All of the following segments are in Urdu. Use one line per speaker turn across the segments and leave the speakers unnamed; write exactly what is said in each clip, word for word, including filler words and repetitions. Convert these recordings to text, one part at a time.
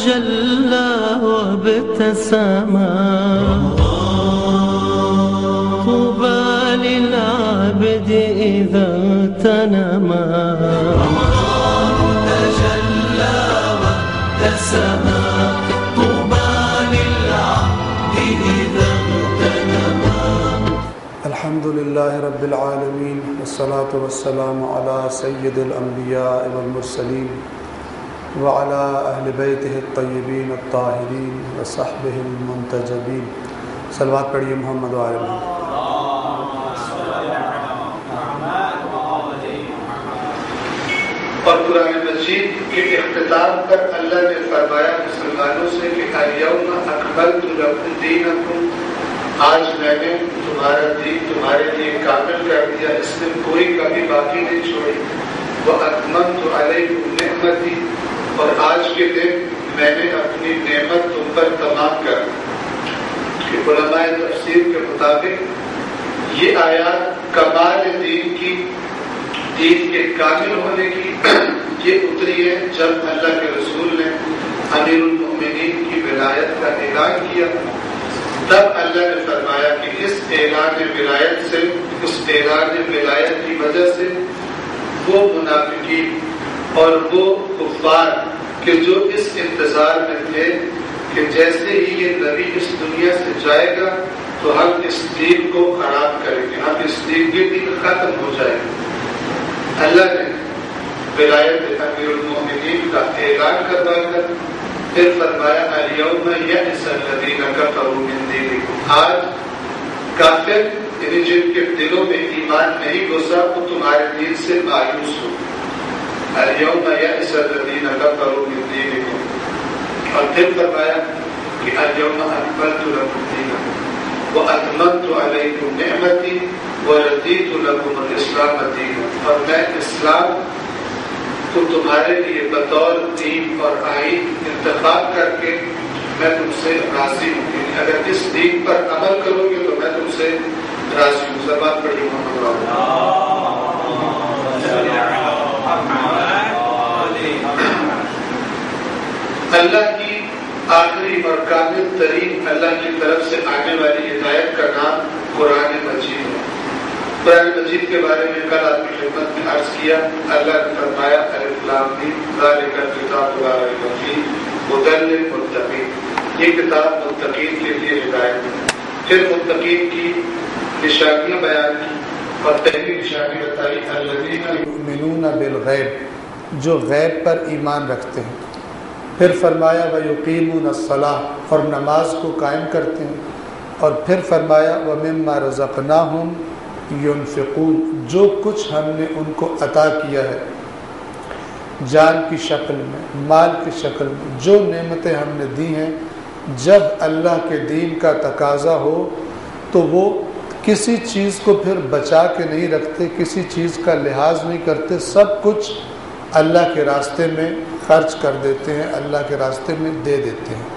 تجلى وابتسما طوبى للعبد إذا اغتنما تجلى وابتسما طوبى للعبد إذا اغتنما.
الحمد لله رب العالمين والصلاة والسلام على سيد الأنبياء والمرسلين وعلى أهل بيته الطيبين الطاهرين وصحبه المنتجبين. صلوات پڑھیے محمد و آل محمد.
اور قرآن مجید کے اختتام پر اللہ نے فرمایا مسلمانوں سے کہ الیوم اکملت لکم دینکم، آج میں نے تمہارا دین تمہارے لیے کامل کر دیا، اس میں کوئی کمی باقی نہیں چھوڑی. واتممت علیکم نعمتی، اور آج کے دن میں نے اپنی نعمت تم پر تمام کر دی. علماء تفسیر کے مطابق یہ آیات کمال دین کی، دین کے کامل ہونے کی یہ اتری ہے جب اللہ کے رسول نے امیر المؤمنین کی ولایت کا اعلان کیا. تب اللہ نے فرمایا کہ اس اعلان ولایت سے، اس اعلان ولایت کی وجہ سے وہ منافقین اور وہ کفار کہ جو اس انتظار میں تھے کہ جیسے ہی یہ نبی اس دنیا سے جائے گا تو ہم اس دین کو خراب کریں گے، ہم اس دین کے دین ختم ہو جائے گا. اللہ نے ولایت امیر المؤمنین کا اعلان کروا کر پھر فرمایا الیوم یئس الذین کفروا من دینکم، آج کافر یعنی جن کے دلوں میں ایمان نہیں گھسا وہ تمہارے دین سے مایوس ہو. الیوم یئس الذین کفروا من دینکم، اور پھر فرمایا کہ الیوم اکملت لکم دینکم واتممت علیکم نعمتی ورضیت لکم الاسلام دینا، اور میں اسلام کو تمہارے لیے بطور دین اور آئین انتخاب کر کے میں تم سے راضی ہوں. اگر اس دین پر عمل کرو گے تو میں تم سے راضی ہوں. زبان پڑھی محمد. اللہ کی آخری اور کامل ترین اللہ کی طرف سے آنے والی ہدایت کا نام قرآن مجید ہے. قرآن مجید کے بارے میں کل آپ کی خدمت میں عرض کیا. اللہ نے فرمایا الف لام میم ذالک الکتاب لا ریب فیہ ھدی للمتقین، یہ کتاب متقین کے لیے ہدایت ہے. پھر متقین کی نشانیاں بیان کی اور پہلی نشانی بتائی الذین
یؤمنون بالغیب، جو غیب پر ایمان رکھتے ہیں. پھر فرمایا وَيُقِيمُونَ الصَّلَاةَ، اور نماز کو قائم کرتے ہیں. اور پھر فرمایا وَمِمَّا رَزَقْنَاهُمْ يُنْفِقُونَ، جو کچھ ہم نے ان کو عطا کیا ہے جان کی شکل میں، مال کی شکل میں، جو نعمتیں ہم نے دی ہیں، جب اللہ کے دین کا تقاضا ہو تو وہ کسی چیز کو پھر بچا کے نہیں رکھتے، کسی چیز کا لحاظ نہیں کرتے، سب کچھ اللہ کے راستے میں خرچ کر دیتے ہیں، اللہ کے راستے میں دے دیتے ہیں.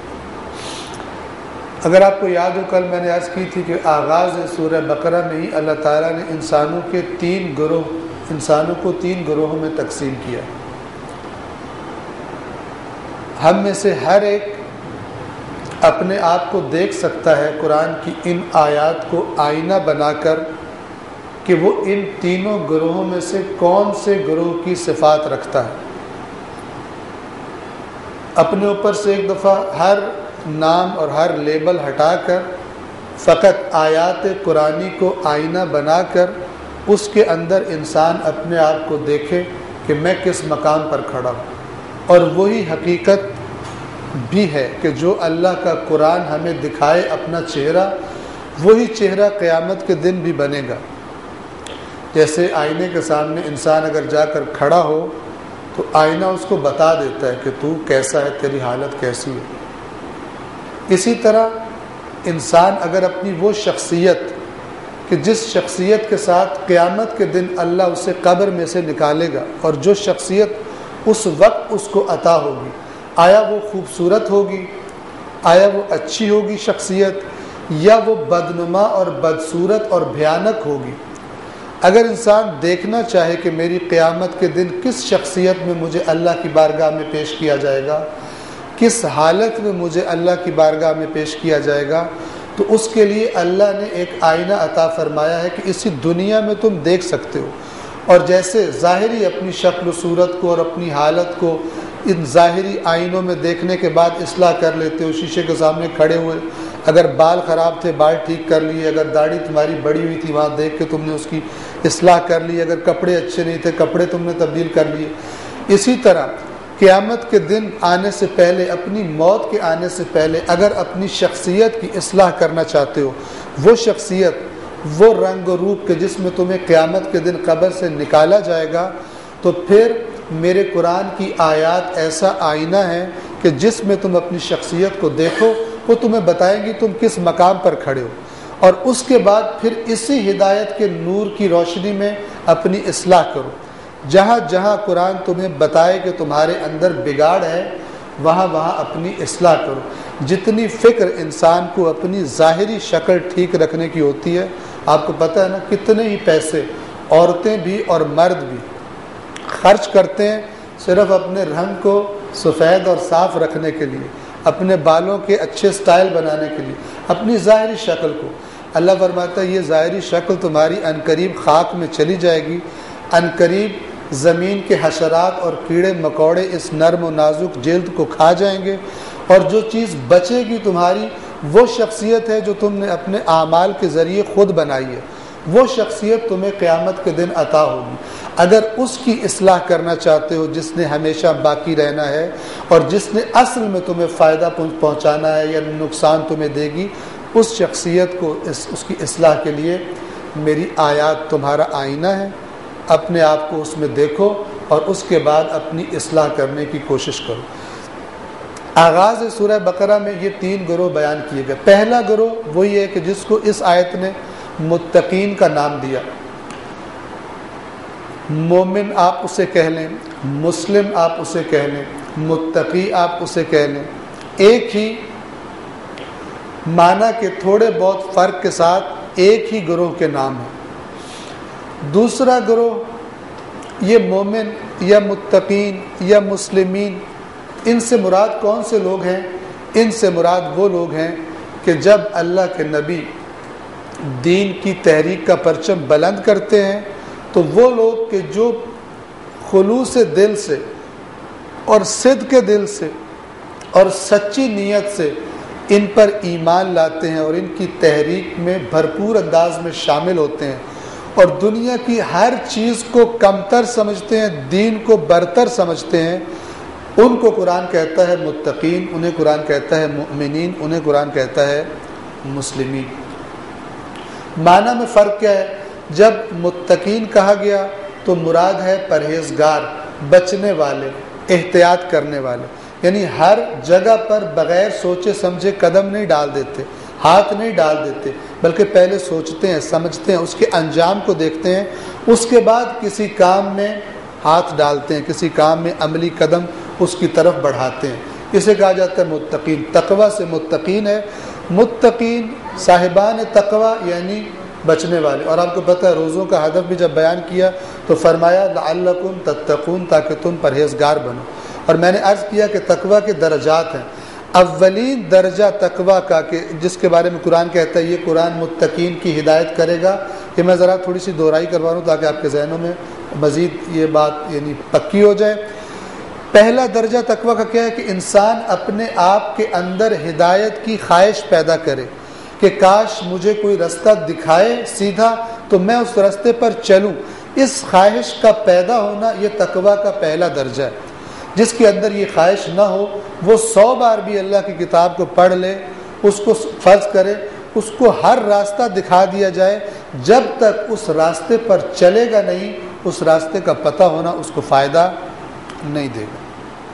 اگر آپ کو یاد ہو کل میں نے عرض کی تھی کہ آغاز سورہ بقرہ میں ہی اللہ تعالیٰ نے انسانوں کے تین گروہ انسانوں کو تین گروہوں میں تقسیم کیا. ہم میں سے ہر ایک اپنے آپ کو دیکھ سکتا ہے قرآن کی ان آیات کو آئینہ بنا کر کہ وہ ان تینوں گروہوں میں سے کون سے گروہ کی صفات رکھتا ہے. اپنے اوپر سے ایک دفعہ ہر نام اور ہر لیبل ہٹا کر فقط آیات قرآنی کو آئینہ بنا کر اس کے اندر انسان اپنے آپ کو دیکھے کہ میں کس مقام پر کھڑا ہوں. اور وہی حقیقت بھی ہے کہ جو اللہ کا قرآن ہمیں دکھائے اپنا چہرہ، وہی چہرہ قیامت کے دن بھی بنے گا. جیسے آئینے کے سامنے انسان اگر جا کر کھڑا ہو تو آئینہ اس کو بتا دیتا ہے کہ تو کیسا ہے، تیری حالت کیسی ہے. اسی طرح انسان اگر اپنی وہ شخصیت کہ جس شخصیت کے ساتھ قیامت کے دن اللہ اسے قبر میں سے نکالے گا، اور جو شخصیت اس وقت اس کو عطا ہوگی، آیا وہ خوبصورت ہوگی، آیا وہ اچھی ہوگی شخصیت، یا وہ بدنما اور بدصورت اور بھیانک ہوگی. اگر انسان دیکھنا چاہے کہ میری قیامت کے دن کس شخصیت میں مجھے اللہ کی بارگاہ میں پیش کیا جائے گا، کس حالت میں مجھے اللہ کی بارگاہ میں پیش کیا جائے گا، تو اس کے لیے اللہ نے ایک آئینہ عطا فرمایا ہے کہ اسی دنیا میں تم دیکھ سکتے ہو، اور جیسے ظاہری اپنی شکل و صورت کو اور اپنی حالت کو ان ظاہری آئینوں میں دیکھنے کے بعد اصلاح کر لیتے ہو، شیشے کے سامنے کھڑے ہوئے، اگر بال خراب تھے بال ٹھیک کر لیے، اگر داڑھی تمہاری بڑی ہوئی تھی وہاں دیکھ کے تم نے اس کی اصلاح کر لی، اگر کپڑے اچھے نہیں تھے کپڑے تم نے تبدیل کر لیے، اسی طرح قیامت کے دن آنے سے پہلے، اپنی موت کے آنے سے پہلے اگر اپنی شخصیت کی اصلاح کرنا چاہتے ہو، وہ شخصیت، وہ رنگ و روپ کے جس میں تمہیں قیامت کے دن قبر سے نکالا جائے گا، تو پھر میرے قرآن کی آیات ایسا آئینہ ہے کہ جس میں تم اپنی شخصیت کو دیکھو، وہ تمہیں بتائیں گی تم کس مقام پر کھڑے ہو، اور اس کے بعد پھر اسی ہدایت کے نور کی روشنی میں اپنی اصلاح کرو۔ جہاں جہاں قرآن تمہیں بتائے کہ تمہارے اندر بگاڑ ہے، وہاں وہاں اپنی اصلاح کرو۔ جتنی فکر انسان کو اپنی ظاہری شکل ٹھیک رکھنے کی ہوتی ہے، آپ کو پتہ ہے نا کتنے ہی پیسے عورتیں بھی اور مرد بھی خرچ کرتے ہیں صرف اپنے رنگ کو سفید اور صاف رکھنے کے لیے، اپنے بالوں کے اچھے سٹائل بنانے کے لیے، اپنی ظاہری شکل کو۔ اللہ فرماتا ہے یہ ظاہری شکل تمہاری عنقریب خاک میں چلی جائے گی، عنقریب زمین کے حشرات اور کیڑے مکوڑے اس نرم و نازک جلد کو کھا جائیں گے، اور جو چیز بچے گی تمہاری وہ شخصیت ہے جو تم نے اپنے اعمال کے ذریعے خود بنائی ہے، وہ شخصیت تمہیں قیامت کے دن عطا ہوگی۔ اگر اس کی اصلاح کرنا چاہتے ہو جس نے ہمیشہ باقی رہنا ہے اور جس نے اصل میں تمہیں فائدہ پہنچانا ہے یا نقصان تمہیں دے گی، اس شخصیت کو اس, اس کی اصلاح کے لیے میری آیات تمہارا آئینہ ہے، اپنے آپ کو اس میں دیکھو اور اس کے بعد اپنی اصلاح کرنے کی کوشش کرو۔ آغاز سورہ بقرہ میں یہ تین گروہ بیان کیے گئے۔ پہلا گروہ وہی ہے کہ جس کو اس آیت نے متقین کا نام دیا۔ مومن آپ اسے کہہ لیں، مسلم آپ اسے کہہ لیں، متقی آپ اسے کہہ لیں، ایک ہی معنی کے تھوڑے بہت فرق کے ساتھ ایک ہی گروہ کے نام ہیں۔ دوسرا گروہ یہ مومن یا متقین یا مسلمین، ان سے مراد کون سے لوگ ہیں؟ ان سے مراد وہ لوگ ہیں کہ جب اللہ کے نبی دین کی تحریک کا پرچم بلند کرتے ہیں تو وہ لوگ کہ جو خلوص دل سے اور صدق کے دل سے اور سچی نیت سے ان پر ایمان لاتے ہیں اور ان کی تحریک میں بھرپور انداز میں شامل ہوتے ہیں اور دنیا کی ہر چیز کو کمتر سمجھتے ہیں، دین کو برتر سمجھتے ہیں، ان کو قرآن کہتا ہے متقین، انہیں قرآن کہتا ہے مؤمنین، انہیں قرآن کہتا ہے مسلمین۔ معنی میں فرق کیا ہے؟ جب متقین کہا گیا تو مراد ہے پرہیزگار، بچنے والے، احتیاط کرنے والے، یعنی ہر جگہ پر بغیر سوچے سمجھے قدم نہیں ڈال دیتے، ہاتھ نہیں ڈال دیتے، بلکہ پہلے سوچتے ہیں، سمجھتے ہیں، اس کے انجام کو دیکھتے ہیں، اس کے بعد کسی کام میں ہاتھ ڈالتے ہیں، کسی کام میں عملی قدم اس کی طرف بڑھاتے ہیں۔ اسے کہا جاتا ہے متقین۔ تقوی سے متقین ہے، متقین صاحبان تقوی یعنی بچنے والے۔ اور آپ کو پتہ ہے روزوں کا ہدف بھی جب بیان کیا تو فرمایا لعلکم تتقون، تاکہ تم پرہیزگار بنو۔ اور میں نے عرض کیا کہ تقوی کے درجات ہیں۔ اولین درجہ تقوی کا کہ جس کے بارے میں قرآن کہتا ہے یہ قرآن متقین کی ہدایت کرے گا، کہ میں ذرا تھوڑی سی دہرائی کروا رہا ہوں تاکہ آپ کے ذہنوں میں مزید یہ بات یعنی پکی ہو جائے۔ پہلا درجہ تقوی کا کیا ہے کہ انسان اپنے آپ کے اندر ہدایت کی خواہش پیدا کرے کہ کاش مجھے کوئی رستہ دکھائے سیدھا تو میں اس رستے پر چلوں۔ اس خواہش کا پیدا ہونا یہ تقوی کا پہلا درجہ ہے۔ جس کے اندر یہ خواہش نہ ہو وہ سو بار بھی اللہ کی کتاب کو پڑھ لے، اس کو فرض کرے، اس کو ہر راستہ دکھا دیا جائے، جب تک اس راستے پر چلے گا نہیں اس راستے کا پتہ ہونا اس کو فائدہ نہیں دے گا۔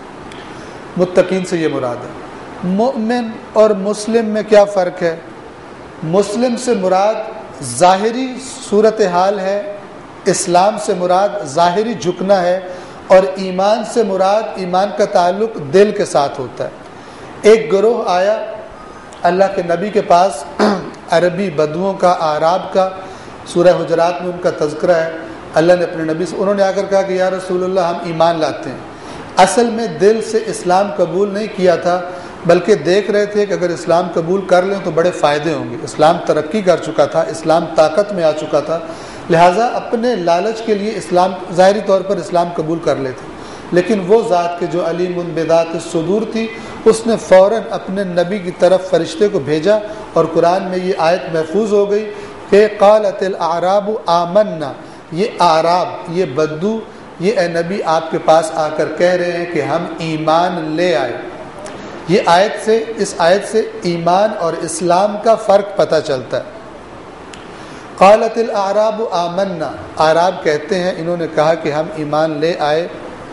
متقین سے یہ مراد ہے۔ مومن اور مسلم میں کیا فرق ہے؟ مسلم سے مراد ظاہری صورتحال ہے، اسلام سے مراد ظاہری جھکنا ہے، اور ایمان سے مراد ایمان کا تعلق دل کے ساتھ ہوتا ہے۔ ایک گروہ آیا اللہ کے نبی کے پاس، عربی بدوؤں کا، اعراب کا، سورہ حجرات میں ان کا تذکرہ ہے۔ اللہ نے اپنے نبی سے انہوں نے آ کر کہا کہ یا رسول اللہ ہم ایمان لاتے ہیں، اصل میں دل سے اسلام قبول نہیں کیا تھا، بلکہ دیکھ رہے تھے کہ اگر اسلام قبول کر لیں تو بڑے فائدے ہوں گے۔ اسلام ترقی کر چکا تھا، اسلام طاقت میں آ چکا تھا، لہٰذا اپنے لالچ کے لیے اسلام ظاہری طور پر اسلام قبول کر لیتے۔ لیکن وہ ذات کے جو علیم بذات الصدور تھی، اس نے فوراً اپنے نبی کی طرف فرشتے کو بھیجا، اور قرآن میں یہ آیت محفوظ ہو گئی کہ قالت الاعراب آمنا، یہ اعراب، یہ بدو، یہ اے نبی آپ کے پاس آ کر کہہ رہے ہیں کہ ہم ایمان لے آئے۔ یہ آیت سے اس آیت سے ایمان اور اسلام کا فرق پتہ چلتا ہے۔ قالت الاعراب آمنا، اعراب کہتے ہیں، انہوں نے کہا کہ ہم ایمان لے آئے۔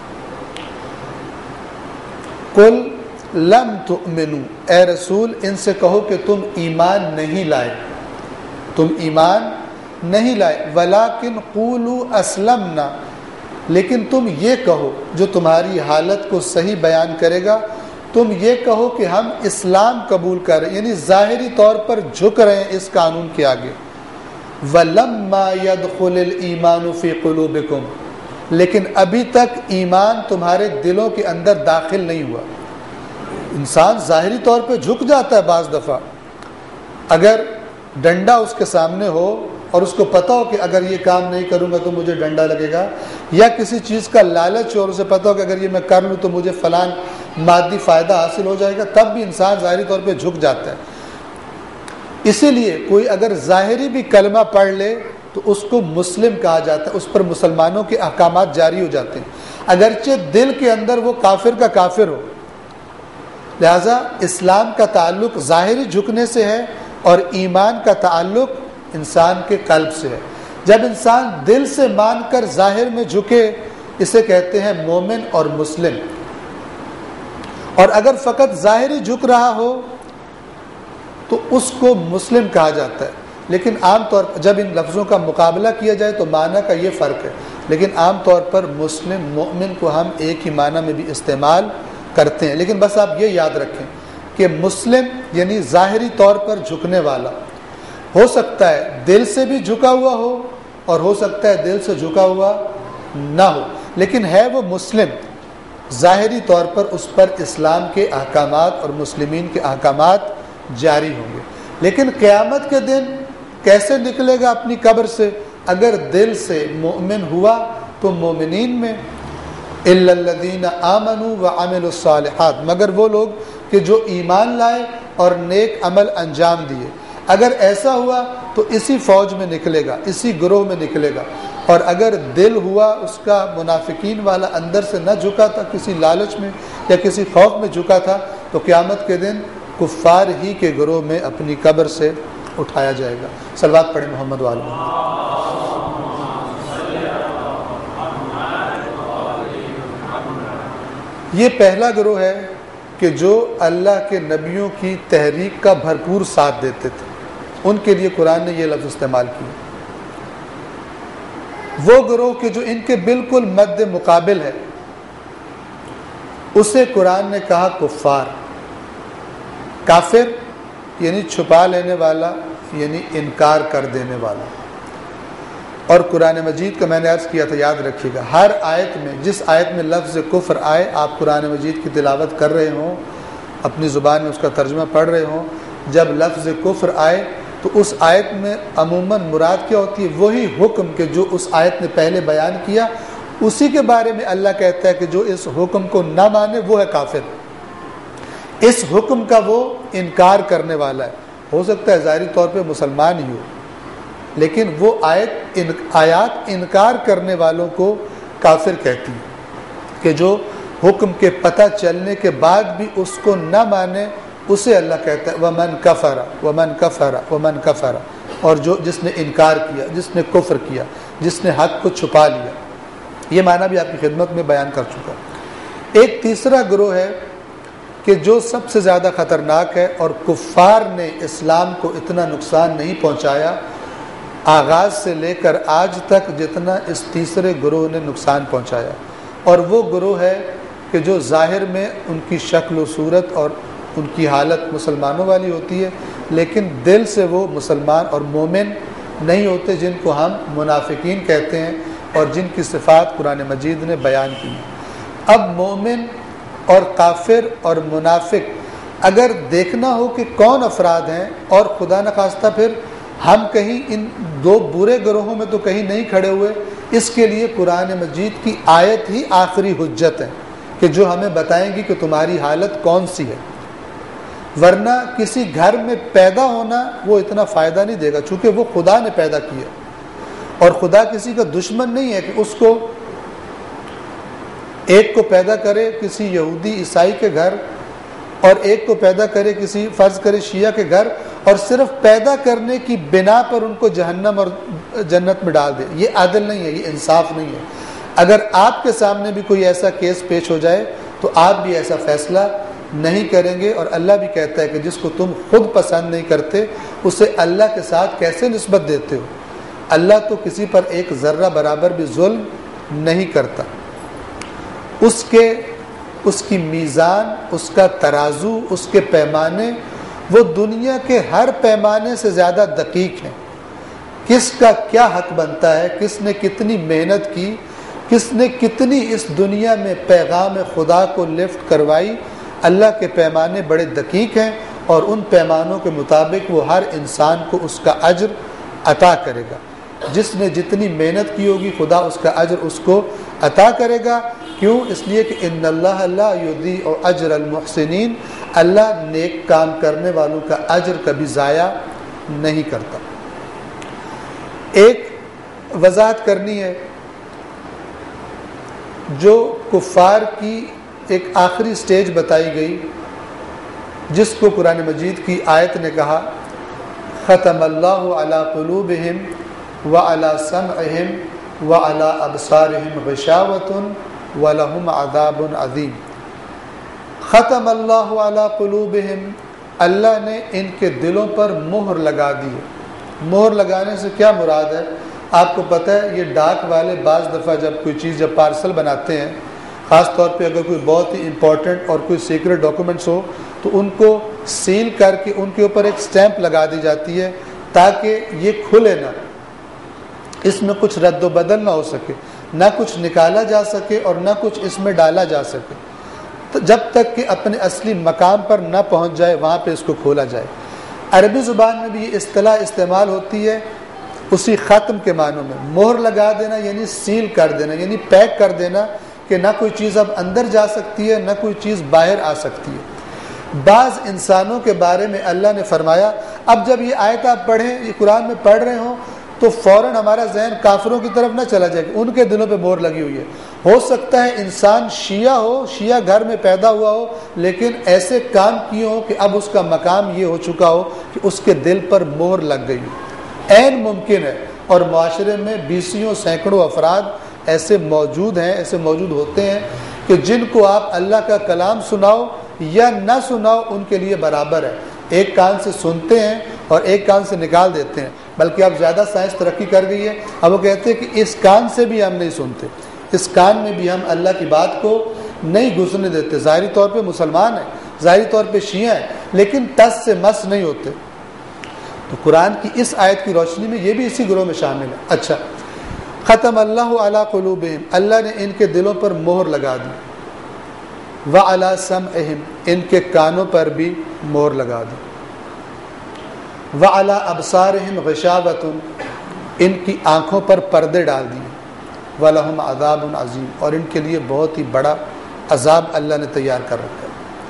قل لم تؤمنوا، اے رسول ان سے کہو کہ تم ایمان نہیں لائے، تم ایمان نہیں لائے، ولیکن قولوا اسلمنا، لیکن تم یہ کہو، جو تمہاری حالت کو صحیح بیان کرے گا، تم یہ کہو کہ ہم اسلام قبول کر رہے ہیں، یعنی ظاہری طور پر جھک رہے ہیں اس قانون کے آگے۔ وَلَمَّا يَدْخُلِ الْإِيمَانُ فِي قُلُوبِكُمْ، لیکن ابھی تک ایمان تمہارے دلوں کے اندر داخل نہیں ہوا۔ انسان ظاہری طور پہ جھک جاتا ہے بعض دفعہ، اگر ڈنڈا اس کے سامنے ہو اور اس کو پتہ ہو کہ اگر یہ کام نہیں کروں گا تو مجھے ڈنڈا لگے گا، یا کسی چیز کا لالچ ہو اور اسے پتہ ہو کہ اگر یہ میں کر لوں تو مجھے فلان مادی فائدہ حاصل ہو جائے گا، تب بھی انسان ظاہری طور پہ جھک جاتا ہے۔ اسی لیے کوئی اگر ظاہری بھی کلمہ پڑھ لے تو اس کو مسلم کہا جاتا ہے، اس پر مسلمانوں کے احکامات جاری ہو جاتے ہیں، اگرچہ دل کے اندر وہ کافر کا کافر ہو۔ لہذا اسلام کا تعلق ظاہری جھکنے سے ہے اور ایمان کا تعلق انسان کے قلب سے ہے۔ جب انسان دل سے مان کر ظاہر میں جھکے، اسے کہتے ہیں مومن اور مسلم۔ اور اگر فقط ظاہری جھک رہا ہو تو اس کو مسلم کہا جاتا ہے۔ لیکن عام طور پر جب ان لفظوں کا مقابلہ کیا جائے تو معنی کا یہ فرق ہے، لیکن عام طور پر مسلم مومن کو ہم ایک ہی معنی میں بھی استعمال کرتے ہیں۔ لیکن بس آپ یہ یاد رکھیں کہ مسلم یعنی ظاہری طور پر جھکنے والا، ہو سکتا ہے دل سے بھی جھکا ہوا ہو اور ہو سکتا ہے دل سے جھکا ہوا نہ ہو، لیکن ہے وہ مسلم، ظاہری طور پر اس پر اسلام کے احکامات اور مسلمین کے احکامات جاری ہوں گے۔ لیکن قیامت کے دن کیسے نکلے گا اپنی قبر سے؟ اگر دل سے مومن ہوا تو مومنین میں، الا الذین آمنوا وعملوا الصالحات، مگر وہ لوگ کہ جو ایمان لائے اور نیک عمل انجام دیے۔ اگر ایسا ہوا تو اسی فوج میں نکلے گا، اسی گروہ میں نکلے گا۔ اور اگر دل ہوا اس کا منافقین والا، اندر سے نہ جھکا تھا، کسی لالچ میں یا کسی خوف میں جھکا تھا، تو قیامت کے دن کفار ہی کے گروہ میں اپنی قبر سے اٹھایا جائے گا۔ صلوات پڑھیں محمد وآل محمد۔ یہ پہلا گروہ ہے کہ جو اللہ کے نبیوں کی تحریک کا بھرپور ساتھ دیتے تھے، ان کے لیے قرآن نے یہ لفظ استعمال کیا۔ وہ گروہ کہ جو ان کے بالکل مد مقابل ہے، اسے قرآن نے کہا کفار۔ کافر یعنی چھپا لینے والا، یعنی انکار کر دینے والا۔ اور قرآن مجید کا میں نے عرض کیا تھا، یاد رکھیے گا، ہر آیت میں جس آیت میں لفظ کفر آئے، آپ قرآن مجید کی تلاوت کر رہے ہوں، اپنی زبان میں اس کا ترجمہ پڑھ رہے ہوں، جب لفظ کفر آئے تو اس آیت میں عموماً مراد کیا ہوتی ہے؟ وہی حکم کہ جو اس آیت نے پہلے بیان کیا، اسی کے بارے میں اللہ کہتا ہے کہ جو اس حکم کو نہ مانے وہ ہے کافر، اس حکم کا وہ انکار کرنے والا ہے۔ ہو سکتا ہے ظاہری طور پہ مسلمان ہی ہو، لیکن وہ آیت ان آیات انکار کرنے والوں کو کافر کہتی ہے، کہ جو حکم کے پتہ چلنے کے بعد بھی اس کو نہ مانے، اسے اللہ کہتا ہے وَمَنْ كَفَرَ وَمَنْ كَفَرَ وَمَنْ كَفَرَ، اور جو جس نے انکار کیا، جس نے کفر کیا، جس نے حق کو چھپا لیا۔ یہ معنی بھی آپ کی خدمت میں بیان کر چکا۔ ایک تیسرا گروہ ہے کہ جو سب سے زیادہ خطرناک ہے، اور کفار نے اسلام کو اتنا نقصان نہیں پہنچایا آغاز سے لے کر آج تک جتنا اس تیسرے گروہ نے نقصان پہنچایا، اور وہ گروہ ہے کہ جو ظاہر میں ان کی شکل و صورت اور ان کی حالت مسلمانوں والی ہوتی ہے، لیکن دل سے وہ مسلمان اور مومن نہیں ہوتے، جن کو ہم منافقین کہتے ہیں اور جن کی صفات قرآن مجید نے بیان کی ہیں۔ اب مومن اور کافر اور منافق اگر دیکھنا ہو کہ کون افراد ہیں، اور خدا نخواستہ پھر ہم کہیں ان دو برے گروہوں میں تو کہیں نہیں کھڑے ہوئے، اس کے لیے قرآن مجید کی آیت ہی آخری حجت ہے کہ جو ہمیں بتائیں گی کہ تمہاری حالت کون سی ہے۔ ورنہ کسی گھر میں پیدا ہونا وہ اتنا فائدہ نہیں دے گا، چونکہ وہ خدا نے پیدا کیا، اور خدا کسی کا دشمن نہیں ہے کہ اس کو ایک کو پیدا کرے کسی یہودی عیسائی کے گھر اور ایک کو پیدا کرے کسی فرض کرے شیعہ کے گھر، اور صرف پیدا کرنے کی بنا پر ان کو جہنم اور جنت میں ڈال دے۔ یہ عدل نہیں ہے، یہ انصاف نہیں ہے۔ اگر آپ کے سامنے بھی کوئی ایسا کیس پیش ہو جائے تو آپ بھی ایسا فیصلہ نہیں کریں گے، اور اللہ بھی کہتا ہے کہ جس کو تم خود پسند نہیں کرتے اسے اللہ کے ساتھ کیسے نسبت دیتے ہو؟ اللہ تو کسی پر ایک ذرہ برابر بھی ظلم نہیں کرتا۔ اس کے اس کی میزان، اس کا ترازو، اس کے پیمانے وہ دنیا کے ہر پیمانے سے زیادہ دقیق ہیں۔ کس کا کیا حق بنتا ہے، کس نے کتنی محنت کی، کس نے کتنی اس دنیا میں پیغام خدا کو لفٹ کروائی، اللہ کے پیمانے بڑے دقیق ہیں، اور ان پیمانوں کے مطابق وہ ہر انسان کو اس کا اجر عطا کرے گا۔ جس نے جتنی محنت کی ہوگی خدا اس کا اجر اس کو عطا کرے گا۔ کیوں؟ اس لیے کہ ان اللہ لا یضیع اجر المحسنین، اللہ نیک کام کرنے والوں کا اجر کبھی ضائع نہیں کرتا۔ ایک وضاحت کرنی ہے، جو کفار کی ایک آخری سٹیج بتائی گئی جس کو قرآن مجید کی آیت نے کہا ختم اللہ علی قلوبہم وعلی سمعہم وعلی ابصارہم غشاوۃ وَلَهُمْ عَذَابٌ عَظِيمٌ۔ ختم اللہ علی قلوبہم، اللہ نے ان کے دلوں پر مہر لگا دی ہے۔ مہر لگانے سے کیا مراد ہے؟ آپ کو پتہ ہے یہ ڈاک والے بعض دفعہ جب کوئی چیز جب پارسل بناتے ہیں، خاص طور پہ اگر کوئی بہت ہی امپورٹنٹ اور کوئی سیکرٹ ڈاکومنٹس ہو تو ان کو سیل کر کے ان کے اوپر ایک سٹیمپ لگا دی جاتی ہے تاکہ یہ کھلے نہ، اس میں کچھ رد و بدل نہ ہو سکے، نہ کچھ نکالا جا سکے اور نہ کچھ اس میں ڈالا جا سکے، تو جب تک کہ اپنے اصلی مقام پر نہ پہنچ جائے وہاں پہ اس کو کھولا جائے۔ عربی زبان میں بھی یہ اصطلاح استعمال ہوتی ہے اسی ختم کے معنوں میں۔ مہر لگا دینا یعنی سیل کر دینا، یعنی پیک کر دینا کہ نہ کوئی چیز اب اندر جا سکتی ہے نہ کوئی چیز باہر آ سکتی ہے۔ بعض انسانوں کے بارے میں اللہ نے فرمایا، اب جب یہ آیت آپ پڑھیں، یہ قرآن میں پڑھ رہے ہوں تو فوراً ہمارا ذہن کافروں کی طرف نہ چلا جائے کہ ان کے دلوں پہ مہر لگی ہوئی ہے۔ ہو سکتا ہے انسان شیعہ ہو، شیعہ گھر میں پیدا ہوا ہو، لیکن ایسے کام کیے ہوں کہ اب اس کا مقام یہ ہو چکا ہو کہ اس کے دل پر مہر لگ گئی ہو۔ عین ممکن ہے، اور معاشرے میں بیسیوں سینکڑوں افراد ایسے موجود ہیں، ایسے موجود ہوتے ہیں کہ جن کو آپ اللہ کا کلام سناؤ یا نہ سناؤ ان کے لیے برابر ہے۔ ایک کان سے سنتے ہیں اور ایک کان سے نکال دیتے ہیں، بلکہ اب زیادہ سائنس ترقی کر گئی ہے، اب وہ کہتے ہیں کہ اس کان سے بھی ہم نہیں سنتے، اس کان میں بھی ہم اللہ کی بات کو نہیں گھسنے دیتے۔ ظاہری طور پہ مسلمان ہیں، ظاہری طور پہ شیعہ ہیں، لیکن ٹس سے مس نہیں ہوتے۔ تو قرآن کی اس آیت کی روشنی میں یہ بھی اسی گروہ میں شامل ہے۔ اچھا، ختم اللہ علی قلوبہم، اللہ نے ان کے دلوں پر مہر لگا دی، وعلی سمعہم، ان کے کانوں پر بھی مہر لگا دی، وعلی ابصارہم غشاوۃ، ان کی آنکھوں پر پردے ڈال دیے، وَلَهُمْ عَذَابٌ عَظِيمٌ، اور ان کے لیے بہت ہی بڑا عذاب اللہ نے تیار کر رکھا ہے۔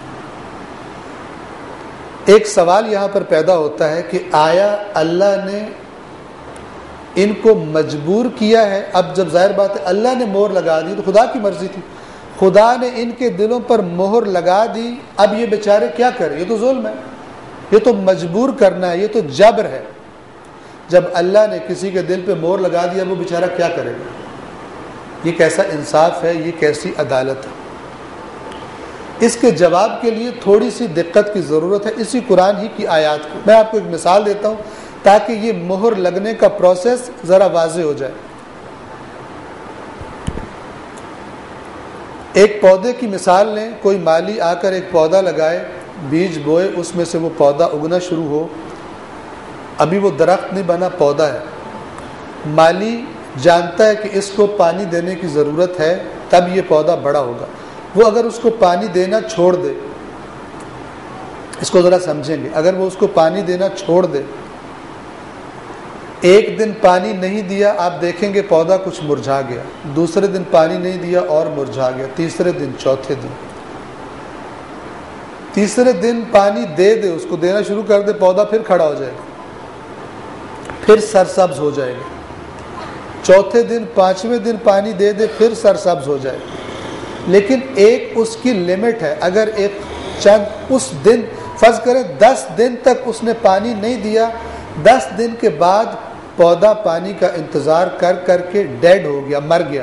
ایک سوال یہاں پر پیدا ہوتا ہے کہ آیا اللہ نے ان کو مجبور کیا ہے؟ اب جب ظاہر بات ہے اللہ نے مہر لگا دی تو خدا کی مرضی تھی، خدا نے ان کے دلوں پر مہر لگا دی، اب یہ بیچارے کیا کریں؟ یہ تو ظلم ہے، یہ تو مجبور کرنا ہے، یہ تو جبر ہے۔ جب اللہ نے کسی کے دل پہ مہر لگا دیا وہ بیچارہ کیا کرے گا؟ یہ کیسا انصاف ہے، یہ کیسی عدالت ہے؟ اس کے جواب کے لیے تھوڑی سی دقت کی ضرورت ہے اسی قرآن ہی کی آیات کو۔ میں آپ کو ایک مثال دیتا ہوں تاکہ یہ مہر لگنے کا پروسیس ذرا واضح ہو جائے۔ ایک پودے کی مثال لیں، کوئی مالی آ کر ایک پودا لگائے، بیج بوئے، اس میں سے وہ پودا اگنا شروع ہو، ابھی وہ درخت نہیں بنا، پودا ہے۔ مالی جانتا ہے کہ اس کو پانی دینے کی ضرورت ہے، تب یہ پودا بڑا ہوگا۔ وہ اگر اس کو پانی دینا چھوڑ دے، اس کو ذرا سمجھیں گے، اگر وہ اس کو پانی دینا چھوڑ دے، ایک دن پانی نہیں دیا، آپ دیکھیں گے پودا کچھ مرجھا گیا، دوسرے دن پانی نہیں دیا اور مرجھا گیا، تیسرے دن، چوتھے دن، تیسرے دن پانی دے دے، اس کو دینا شروع کر دے، پودا پھر کھڑا ہو جائے گا، پھر سرسبز ہو جائے گا، چوتھے دن، پانچویں دن پانی دے دے، پھر سرسبز ہو جائے گا۔ لیکن ایک اس کی لمٹ ہے، اگر ایک چند اس دن فرض کریں دس دن تک اس نے پانی نہیں دیا، دس دن کے بعد پودا پانی کا انتظار کر کر کے ڈیڈ ہو گیا، مر گیا،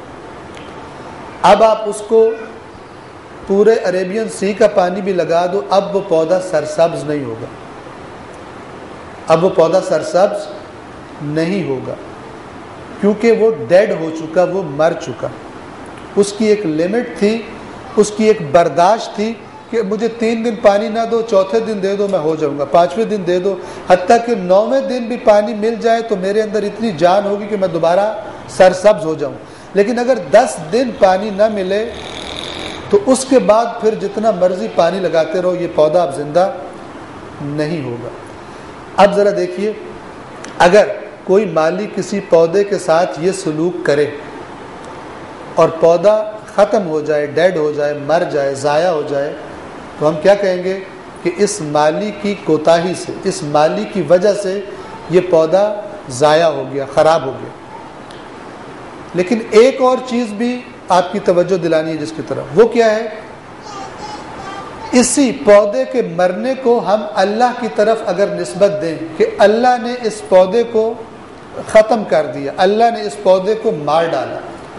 اب آپ اس کو پورے عربین سی کا پانی بھی لگا دو، اب وہ پودا سرسبز نہیں ہوگا، اب وہ پودا سرسبز نہیں ہوگا، کیونکہ وہ ڈیڈ ہو چکا، وہ مر چکا۔ اس کی ایک لمٹ تھی، اس کی ایک برداشت تھی کہ مجھے تین دن پانی نہ دو، چوتھے دن دے دو، میں ہو جاؤں گا، پانچویں دن دے دو، حتیٰ کہ نویں دن بھی پانی مل جائے تو میرے اندر اتنی جان ہوگی کہ میں دوبارہ سرسبز ہو جاؤں۔ لیکن اگر دس دن پانی نہ ملے تو اس کے بعد پھر جتنا مرضی پانی لگاتے رہو، یہ پودا اب زندہ نہیں ہوگا۔ اب ذرا دیکھیے، اگر کوئی مالی کسی پودے کے ساتھ یہ سلوک کرے اور پودا ختم ہو جائے، ڈیڈ ہو جائے، مر جائے، ضائع ہو جائے، تو ہم کیا کہیں گے کہ اس مالی کی کوتاہی سے، اس مالی کی وجہ سے یہ پودا ضائع ہو گیا، خراب ہو گیا۔ لیکن ایک اور چیز بھی آپ کی توجہ دلانی ہے جس کی طرف، وہ کیا ہے؟ اسی پودے کے مرنے کو ہم اللہ کی طرف اگر نسبت دیں کہ اللہ نے اس پودے کو ختم کر دیا، اللہ نے اس پودے کو مار ڈالا،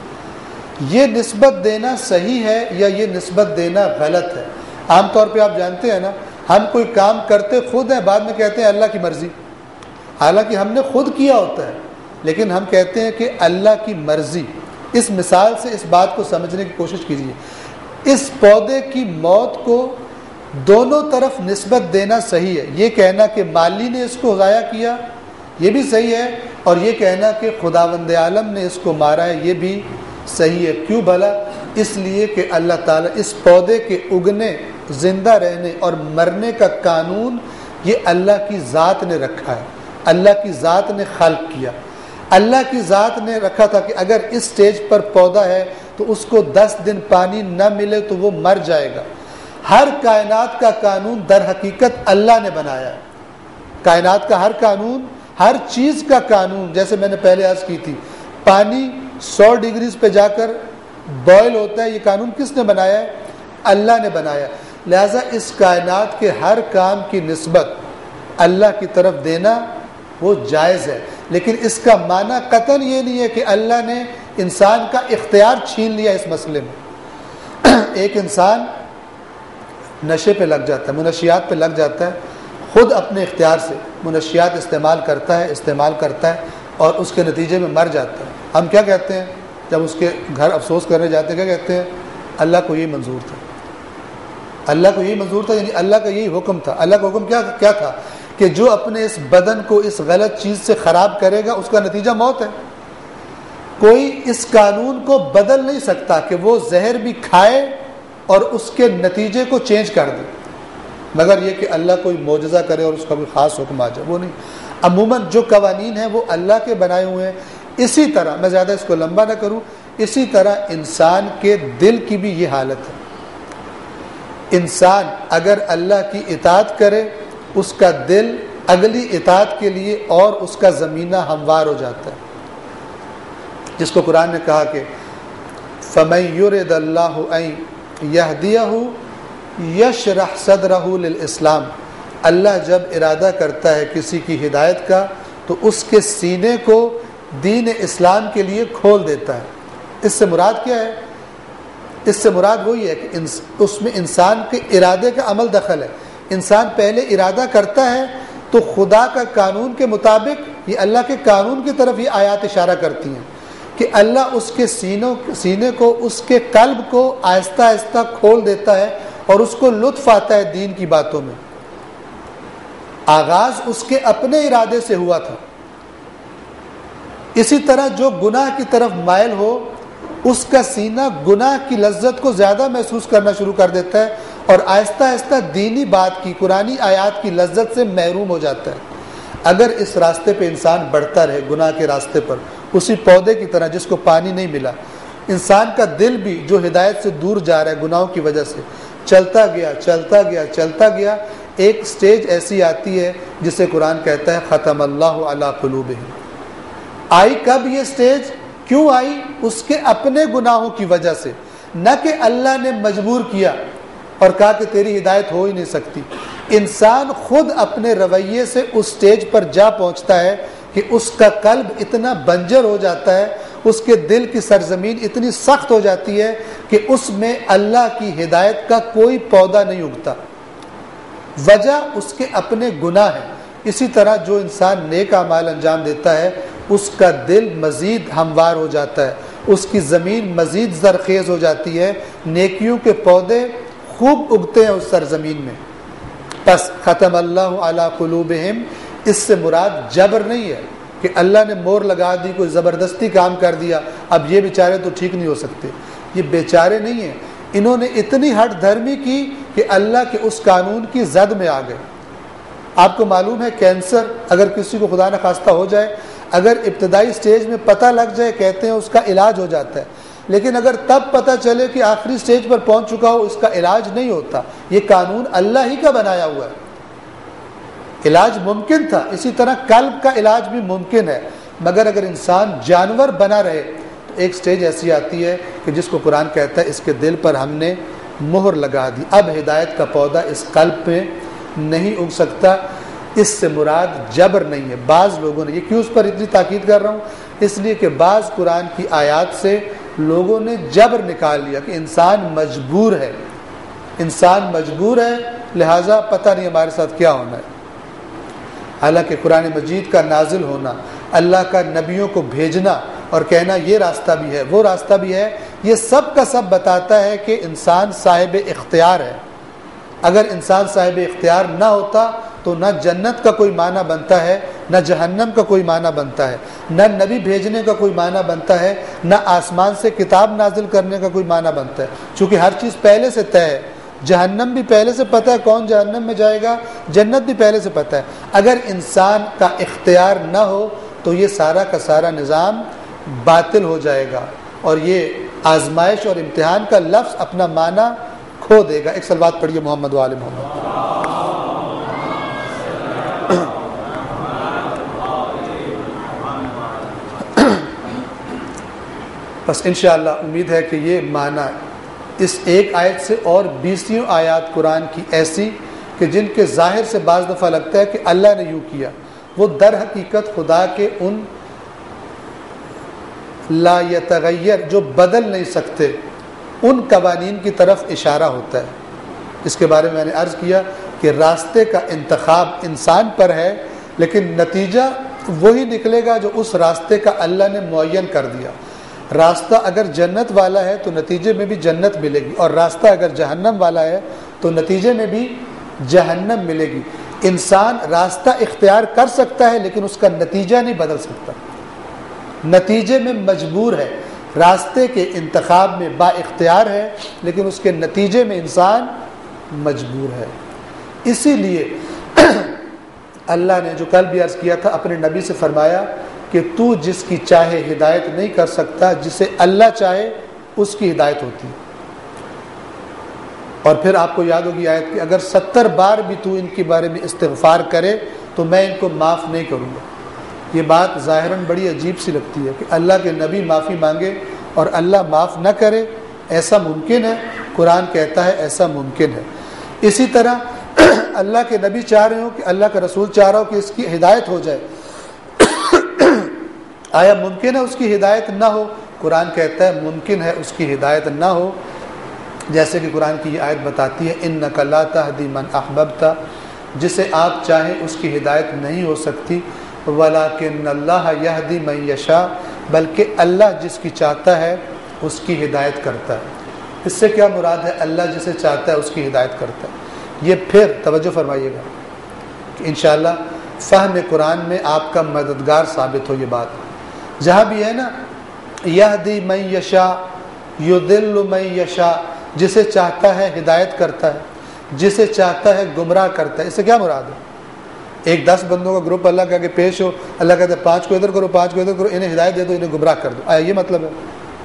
یہ نسبت دینا صحیح ہے یا یہ نسبت دینا غلط ہے؟ عام طور پہ آپ جانتے ہیں نا، ہم کوئی کام کرتے خود ہیں، بعد میں کہتے ہیں اللہ کی مرضی، حالانکہ ہم نے خود کیا ہوتا ہے، لیکن ہم کہتے ہیں کہ اللہ کی مرضی۔ اس مثال سے اس بات کو سمجھنے کی کوشش کیجیے، اس پودے کی موت کو دونوں طرف نسبت دینا صحیح ہے، یہ کہنا کہ مالی نے اس کو ضائع کیا یہ بھی صحیح ہے، اور یہ کہنا کہ خداوند عالم نے اس کو مارا ہے یہ بھی صحیح ہے۔ کیوں بھلا؟ اس لیے کہ اللہ تعالیٰ اس پودے کے اگنے، زندہ رہنے اور مرنے کا قانون یہ اللہ کی ذات نے رکھا ہے، اللہ کی ذات نے خلق کیا، اللہ کی ذات نے رکھا تھا کہ اگر اس سٹیج پر پودا ہے تو اس کو دس دن پانی نہ ملے تو وہ مر جائے گا۔ ہر کائنات کا قانون در حقیقت اللہ نے بنایا ہے، کائنات کا ہر قانون، ہر چیز کا قانون، جیسے میں نے پہلے عرض کی تھی، پانی سو ڈگریز پہ جا کر بوائل ہوتا ہے، یہ قانون کس نے بنایا ہے؟ اللہ نے بنایا۔ لہذا اس کائنات کے ہر کام کی نسبت اللہ کی طرف دینا وہ جائز ہے، لیکن اس کا معنی قطعاً یہ نہیں ہے کہ اللہ نے انسان کا اختیار چھین لیا اس مسئلے میں۔ ایک انسان نشے پہ لگ جاتا ہے، منشیات پہ لگ جاتا ہے، خود اپنے اختیار سے منشیات استعمال کرتا ہے استعمال کرتا ہے اور اس کے نتیجے میں مر جاتا ہے، ہم کیا کہتے ہیں جب اس کے گھر افسوس کرنے جاتے ہیں؟ کیا کہتے ہیں؟ اللہ کو یہی منظور تھا، اللہ کو یہی منظور تھا، یعنی اللہ کا یہی حکم تھا۔ اللہ کا حکم کیا کیا تھا؟ کہ جو اپنے اس بدن کو اس غلط چیز سے خراب کرے گا اس کا نتیجہ موت ہے۔ کوئی اس قانون کو بدل نہیں سکتا کہ وہ زہر بھی کھائے اور اس کے نتیجے کو چینج کر دے، مگر یہ کہ اللہ کوئی معجزہ کرے اور اس کا کوئی خاص حکم آ جائے، وہ نہیں۔ عموماً جو قوانین ہیں وہ اللہ کے بنائے ہوئے ہیں۔ اسی طرح میں زیادہ اس کو لمبا نہ کروں، اسی طرح انسان کے دل کی بھی یہ حالت ہے۔ انسان اگر اللہ کی اطاعت کرے اس کا دل اگلی اطاعت کے لیے اور اس کا زمینہ ہموار ہو جاتا ہے، جس کو قرآن نے کہا کہ فَمَن يُرِدَ اللَّهُ أَن يَهْدِيَهُ يَشْرَحْ صَدْرَهُ لِلْإِسْلَامِ، اللہ جب ارادہ کرتا ہے کسی کی ہدایت کا تو اس کے سینے کو دین اسلام کے لیے کھول دیتا ہے۔ اس سے مراد کیا ہے؟ اس سے مراد وہی ہے کہ اس میں انسان کے ارادے کا عمل دخل ہے۔ انسان پہلے ارادہ کرتا ہے تو خدا کا قانون کے مطابق، یہ اللہ کے قانون کی طرف یہ آیات اشارہ کرتی ہیں کہ اللہ اس کے سینوں سینے کو، اس کے قلب کو آہستہ آہستہ کھول دیتا ہے اور اس کو لطف آتا ہے دین کی باتوں میں۔ آغاز اس کے اپنے ارادے سے ہوا تھا۔ اسی طرح جو گناہ کی طرف مائل ہو اس کا سینہ گناہ کی لذت کو زیادہ محسوس کرنا شروع کر دیتا ہے اور آہستہ آہستہ دینی بات کی، قرآنی آیات کی لذت سے محروم ہو جاتا ہے۔ اگر اس راستے پہ انسان بڑھتا رہے، گناہ کے راستے پر، اسی پودے کی طرح جس کو پانی نہیں ملا، انسان کا دل بھی جو ہدایت سے دور جا رہا ہے گناہوں کی وجہ سے، چلتا گیا چلتا گیا چلتا گیا ایک سٹیج ایسی آتی ہے جسے قرآن کہتا ہے ختم اللہ علی قلوبہم۔ آئی کب یہ سٹیج؟ کیوں آئی؟ اس کے اپنے گناہوں کی وجہ سے، نہ کہ اللہ نے مجبور کیا اور کہا کہ تیری ہدایت ہو ہی نہیں سکتی۔ انسان خود اپنے رویے سے اس سٹیج پر جا پہنچتا ہے کہ اس کا قلب اتنا بنجر ہو جاتا ہے، اس کے دل کی سرزمین اتنی سخت ہو جاتی ہے کہ اس میں اللہ کی ہدایت کا کوئی پودا نہیں اگتا۔ وجہ اس کے اپنے گناہ ہے۔ اسی طرح جو انسان نیک اعمال انجام دیتا ہے اس کا دل مزید ہموار ہو جاتا ہے، اس کی زمین مزید زرخیز ہو جاتی ہے، نیکیوں کے پودے خوب اگتے ہیں اس سرزمین میں۔ پس ختم اللہ علی قلوبہم، اس سے مراد جبر نہیں ہے کہ اللہ نے مور لگا دی، کوئی زبردستی کام کر دیا، اب یہ بیچارے تو ٹھیک نہیں ہو سکتے۔ یہ بیچارے نہیں ہیں، انہوں نے اتنی ہٹ دھرمی کی کہ اللہ کے اس قانون کی زد میں آ گئے۔ آپ کو معلوم ہے کینسر اگر کسی کو خدا نخواستہ ہو جائے، اگر ابتدائی سٹیج میں پتہ لگ جائے کہتے ہیں اس کا علاج ہو جاتا ہے، لیکن اگر تب پتہ چلے کہ آخری سٹیج پر پہنچ چکا ہو اس کا علاج نہیں ہوتا۔ یہ قانون اللہ ہی کا بنایا ہوا ہے۔ علاج ممکن تھا، اسی طرح قلب کا علاج بھی ممکن ہے، مگر اگر انسان جانور بنا رہے تو ایک سٹیج ایسی آتی ہے کہ جس کو قرآن کہتا ہے اس کے دل پر ہم نے مہر لگا دی، اب ہدایت کا پودا اس قلب پہ نہیں اگ سکتا۔ اس سے مراد جبر نہیں ہے۔ بعض لوگوں نے، یہ کیوں اس پر اتنی تاکید کر رہا ہوں، اس لیے کہ بعض قرآن کی آیات سے لوگوں نے جبر نکال لیا کہ انسان مجبور ہے، انسان مجبور ہے لہٰذا پتہ نہیں ہمارے ساتھ کیا ہونا ہے۔ حالانکہ قرآن مجید کا نازل ہونا، اللہ کا نبیوں کو بھیجنا اور کہنا یہ راستہ بھی ہے وہ راستہ بھی ہے، یہ سب کا سب بتاتا ہے کہ انسان صاحب اختیار ہے۔ اگر انسان صاحب اختیار نہ ہوتا تو نہ جنت کا کوئی معنی بنتا ہے، نہ جہنم کا کوئی معنی بنتا ہے، نہ نبی بھیجنے کا کوئی معنی بنتا ہے، نہ آسمان سے کتاب نازل کرنے کا کوئی معنی بنتا ہے، چونکہ ہر چیز پہلے سے طے ہے۔ جہنم بھی پہلے سے پتہ ہے کون جہنم میں جائے گا، جنت بھی پہلے سے پتہ ہے۔ اگر انسان کا اختیار نہ ہو تو یہ سارا کا سارا نظام باطل ہو جائے گا اور یہ آزمائش اور امتحان کا لفظ اپنا معنی کھو دے گا۔ ایک صلوات پڑھیے محمد وآل محمد۔ بس انشاءاللہ امید ہے کہ یہ معنی اس ایک آیت سے اور بیسیوں آیات قرآن کی ایسی کہ جن کے ظاہر سے بعض دفعہ لگتا ہے کہ اللہ نے یوں کیا، وہ در حقیقت خدا کے ان لا یتغیر جو بدل نہیں سکتے ان قوانین کی طرف اشارہ ہوتا ہے۔ اس کے بارے میں میں نے عرض کیا کہ راستے کا انتخاب انسان پر ہے، لیکن نتیجہ وہی نکلے گا جو اس راستے کا اللہ نے معین کر دیا۔ راستہ اگر جنت والا ہے تو نتیجے میں بھی جنت ملے گی، اور راستہ اگر جہنم والا ہے تو نتیجے میں بھی جہنم ملے گی۔ انسان راستہ اختیار کر سکتا ہے لیکن اس کا نتیجہ نہیں بدل سکتا، نتیجے میں مجبور ہے۔ راستے کے انتخاب میں با اختیار ہے لیکن اس کے نتیجے میں انسان مجبور ہے۔ اسی لیے اللہ نے جو کل بھی عرض کیا تھا اپنے نبی سے فرمایا کہ تو جس کی چاہے ہدایت نہیں کر سکتا، جسے اللہ چاہے اس کی ہدایت ہوتی ہے۔ اور پھر آپ کو یاد ہوگی آیت کہ اگر ستر بار بھی تو ان کے بارے میں استغفار کرے تو میں ان کو معاف نہیں کروں گا۔ یہ بات ظاہراً بڑی عجیب سی لگتی ہے کہ اللہ کے نبی معافی مانگے اور اللہ معاف نہ کرے، ایسا ممکن ہے؟ قرآن کہتا ہے ایسا ممکن ہے۔ اسی طرح اللہ کے نبی چاہ رہے ہوں کہ اللہ کا رسول چاہ رہا ہو کہ اس کی ہدایت ہو جائے، آیا ممکن ہے اس کی ہدایت نہ ہو؟ قرآن کہتا ہے ممکن ہے اس کی ہدایت نہ ہو، جیسے کہ قرآن کی یہ آیت بتاتی ہے اِنَّكَ لَا تَهْدِي مَنْ أَحْبَبْتَ، جسے آپ چاہیں اس کی ہدایت نہیں ہو سکتی، وَلَكِنَّ اللَّهَ يَهْدِي مَن يَشَاءُ، بلکہ اللہ جس کی چاہتا ہے اس کی ہدایت کرتا ہے۔ اس سے کیا مراد ہے؟ اللہ جسے چاہتا ہے اس کی ہدایت کرتا ہے۔ یہ پھر توجہ فرمائیے گا کہ انشاءاللہ فہم قرآن میں آپ کا مددگار ثابت ہو یہ بات۔ جہاں بھی ہے نا یہدی من یشاء، یضل من یشاء، جسے چاہتا ہے ہدایت کرتا ہے، جسے چاہتا ہے گمراہ کرتا ہے۔ اس سے کیا مراد ہے؟ ایک دس بندوں کا گروپ اللہ کے آگے پیش ہو، اللہ کہتے ہیں پانچ کو ادھر کرو، پانچ کو ادھر کرو، انہیں ہدایت دے دو، انہیں گمراہ کر دو، آیا یہ مطلب ہے؟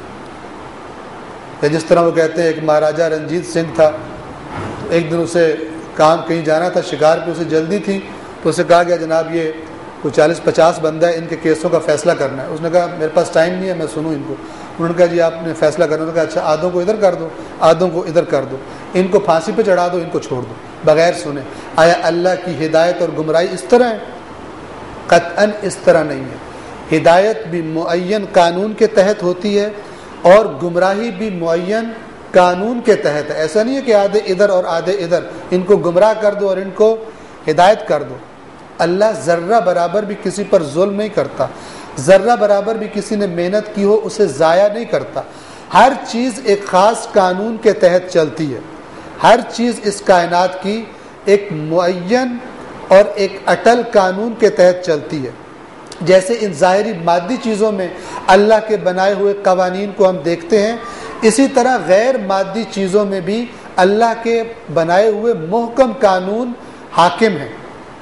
یا جس طرح وہ کہتے ہیں ایک مہاراجہ رنجیت سنگھ تھا، ایک دن اسے کام کہیں جانا تھا، شکار پہ اسے جلدی تھی، تو اسے کہا گیا جناب یہ کوئی چالیس پچاس بندہ ہے، ان کے کیسوں کا فیصلہ کرنا ہے۔ اس نے کہا میرے پاس ٹائم نہیں ہے، میں سنوں ان کو۔ انہوں نے کہا جی آپ نے فیصلہ کرنا، انہوں نے کہا اچھا آدھوں کو ادھر کر دو، آدھوں کو ادھر کر دو، ان کو پھانسی پہ چڑھا دو، ان کو چھوڑ دو، بغیر سنے۔ آیا اللہ کی ہدایت اور گمراہی اس طرح ہے؟ قطعاً اس طرح نہیں ہے۔ ہدایت بھی معین قانون کے تحت ہوتی ہے اور گمراہی بھی معین قانون کے تحت ہے۔ ایسا نہیں ہے کہ آدھے ادھر اور آدھے ادھر، ان کو گمراہ کر دو اور ان کو ہدایت کر دو۔ اللہ ذرہ برابر بھی کسی پر ظلم نہیں کرتا، ذرہ برابر بھی کسی نے محنت کی ہو اسے ضائع نہیں کرتا۔ ہر چیز ایک خاص قانون کے تحت چلتی ہے، ہر چیز اس کائنات کی ایک معین اور ایک اٹل قانون کے تحت چلتی ہے۔ جیسے ان ظاہری مادی چیزوں میں اللہ کے بنائے ہوئے قوانین کو ہم دیکھتے ہیں، اسی طرح غیر مادی چیزوں میں بھی اللہ کے بنائے ہوئے محکم قانون حاکم ہیں۔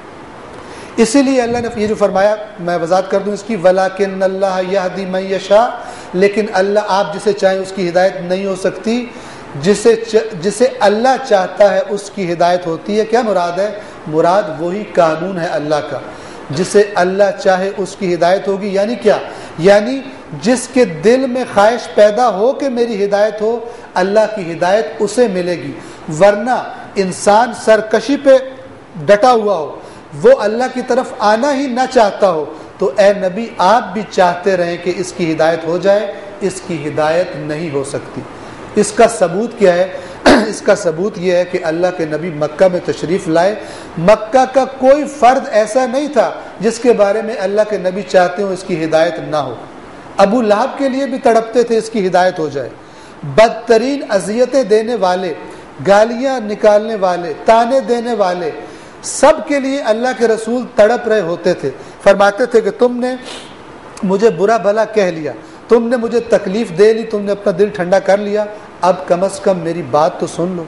اسی لیے اللہ نے یہ جو فرمایا، میں وضاحت کر دوں اس کی، وَلَٰكِنَّ اللَّهَ يَهْدِي مَن يَشَاءُ، لیکن اللہ آپ جسے چاہیں اس کی ہدایت نہیں ہو سکتی، جسے جسے اللہ چاہتا ہے اس کی ہدایت ہوتی ہے۔ کیا مراد ہے؟ مراد وہی قانون ہے اللہ کا، جسے اللہ چاہے اس کی ہدایت ہوگی۔ یعنی کیا؟ یعنی جس کے دل میں خواہش پیدا ہو کہ میری ہدایت ہو، اللہ کی ہدایت اسے ملے گی، ورنہ انسان سرکشی پہ ڈٹا ہوا ہو، وہ اللہ کی طرف آنا ہی نہ چاہتا ہو، تو اے نبی آپ بھی چاہتے رہیں کہ اس کی ہدایت ہو جائے، اس کی ہدایت نہیں ہو سکتی۔ اس کا ثبوت کیا ہے؟ اس کا ثبوت یہ ہے کہ اللہ کے نبی مکہ میں تشریف لائے، مکہ کا کوئی فرد ایسا نہیں تھا جس کے بارے میں اللہ کے نبی چاہتے ہوں اس کی ہدایت نہ ہو۔ ابو لہب کے لیے بھی تڑپتے تھے اس کی ہدایت ہو جائے، بدترین اذیتیں دینے والے، گالیاں نکالنے والے، تانے دینے والے، سب کے لیے اللہ کے رسول تڑپ رہے ہوتے تھے۔ فرماتے تھے کہ تم نے مجھے برا بھلا کہہ لیا، تم نے مجھے تکلیف دے لی، تم نے اپنا دل ٹھنڈا کر لیا، اب کم از کم میری بات تو سن لو۔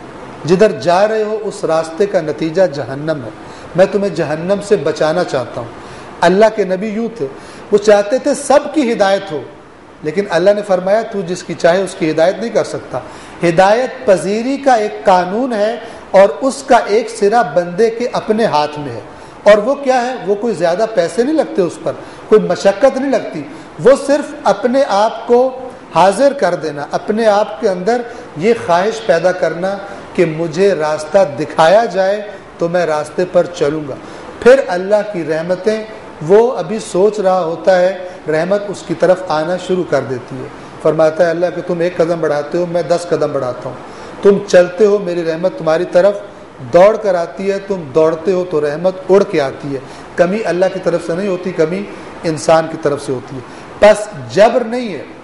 جدھر جا رہے ہو اس راستے کا نتیجہ جہنم ہے، میں تمہیں جہنم سے بچانا چاہتا ہوں۔ اللہ کے نبی یوں تھے، وہ چاہتے تھے سب کی ہدایت ہو، لیکن اللہ نے فرمایا تو جس کی چاہے اس کی ہدایت نہیں کر سکتا۔ ہدایت پذیری کا ایک قانون ہے اور اس کا ایک سرا بندے کے اپنے ہاتھ میں ہے، اور وہ کیا ہے؟ وہ کوئی زیادہ پیسے نہیں لگتے اس پر، کوئی مشقت نہیں لگتی، وہ صرف اپنے آپ کو حاضر کر دینا، اپنے آپ کے اندر یہ خواہش پیدا کرنا کہ مجھے راستہ دکھایا جائے تو میں راستے پر چلوں گا۔ پھر اللہ کی رحمتیں، وہ ابھی سوچ رہا ہوتا ہے، رحمت اس کی طرف آنا شروع کر دیتی ہے۔ فرماتا ہے اللہ کہ تم ایک قدم بڑھاتے ہو، میں دس قدم بڑھاتا ہوں، تم چلتے ہو میری رحمت تمہاری طرف دوڑ کر آتی ہے، تم دوڑتے ہو تو رحمت اڑ کے آتی ہے۔ کمی اللہ کی طرف سے نہیں ہوتی، کمی انسان کی طرف سے ہوتی ہے۔ بس جبر نہیں ہے۔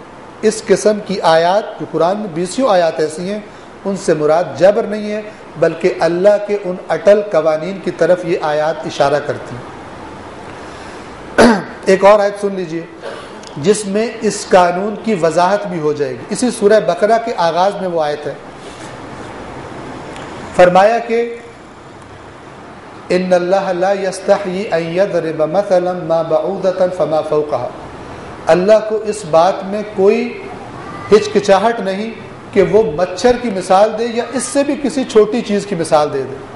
اس قسم کی آیات جو قرآن میں بیسیوں آیات ایسی ہیں، ان سے مراد جبر نہیں ہے، بلکہ اللہ کے ان اٹل قوانین کی طرف یہ آیات اشارہ کرتی ہیں۔ ایک اور آیت سن لیجئے جس میں اس قانون کی وضاحت بھی ہو جائے گی، اسی سورہ بقرہ کے آغاز میں وہ آیت ہے۔ فرمایا کہ ان اللہ لا یستحیی ان یضرب مثلا ما بعوضۃ فما فوقها، اللہ کو اس بات میں کوئی ہچکچاہٹ نہیں کہ وہ مچھر کی مثال دے یا اس سے بھی کسی چھوٹی چیز کی مثال دے دے۔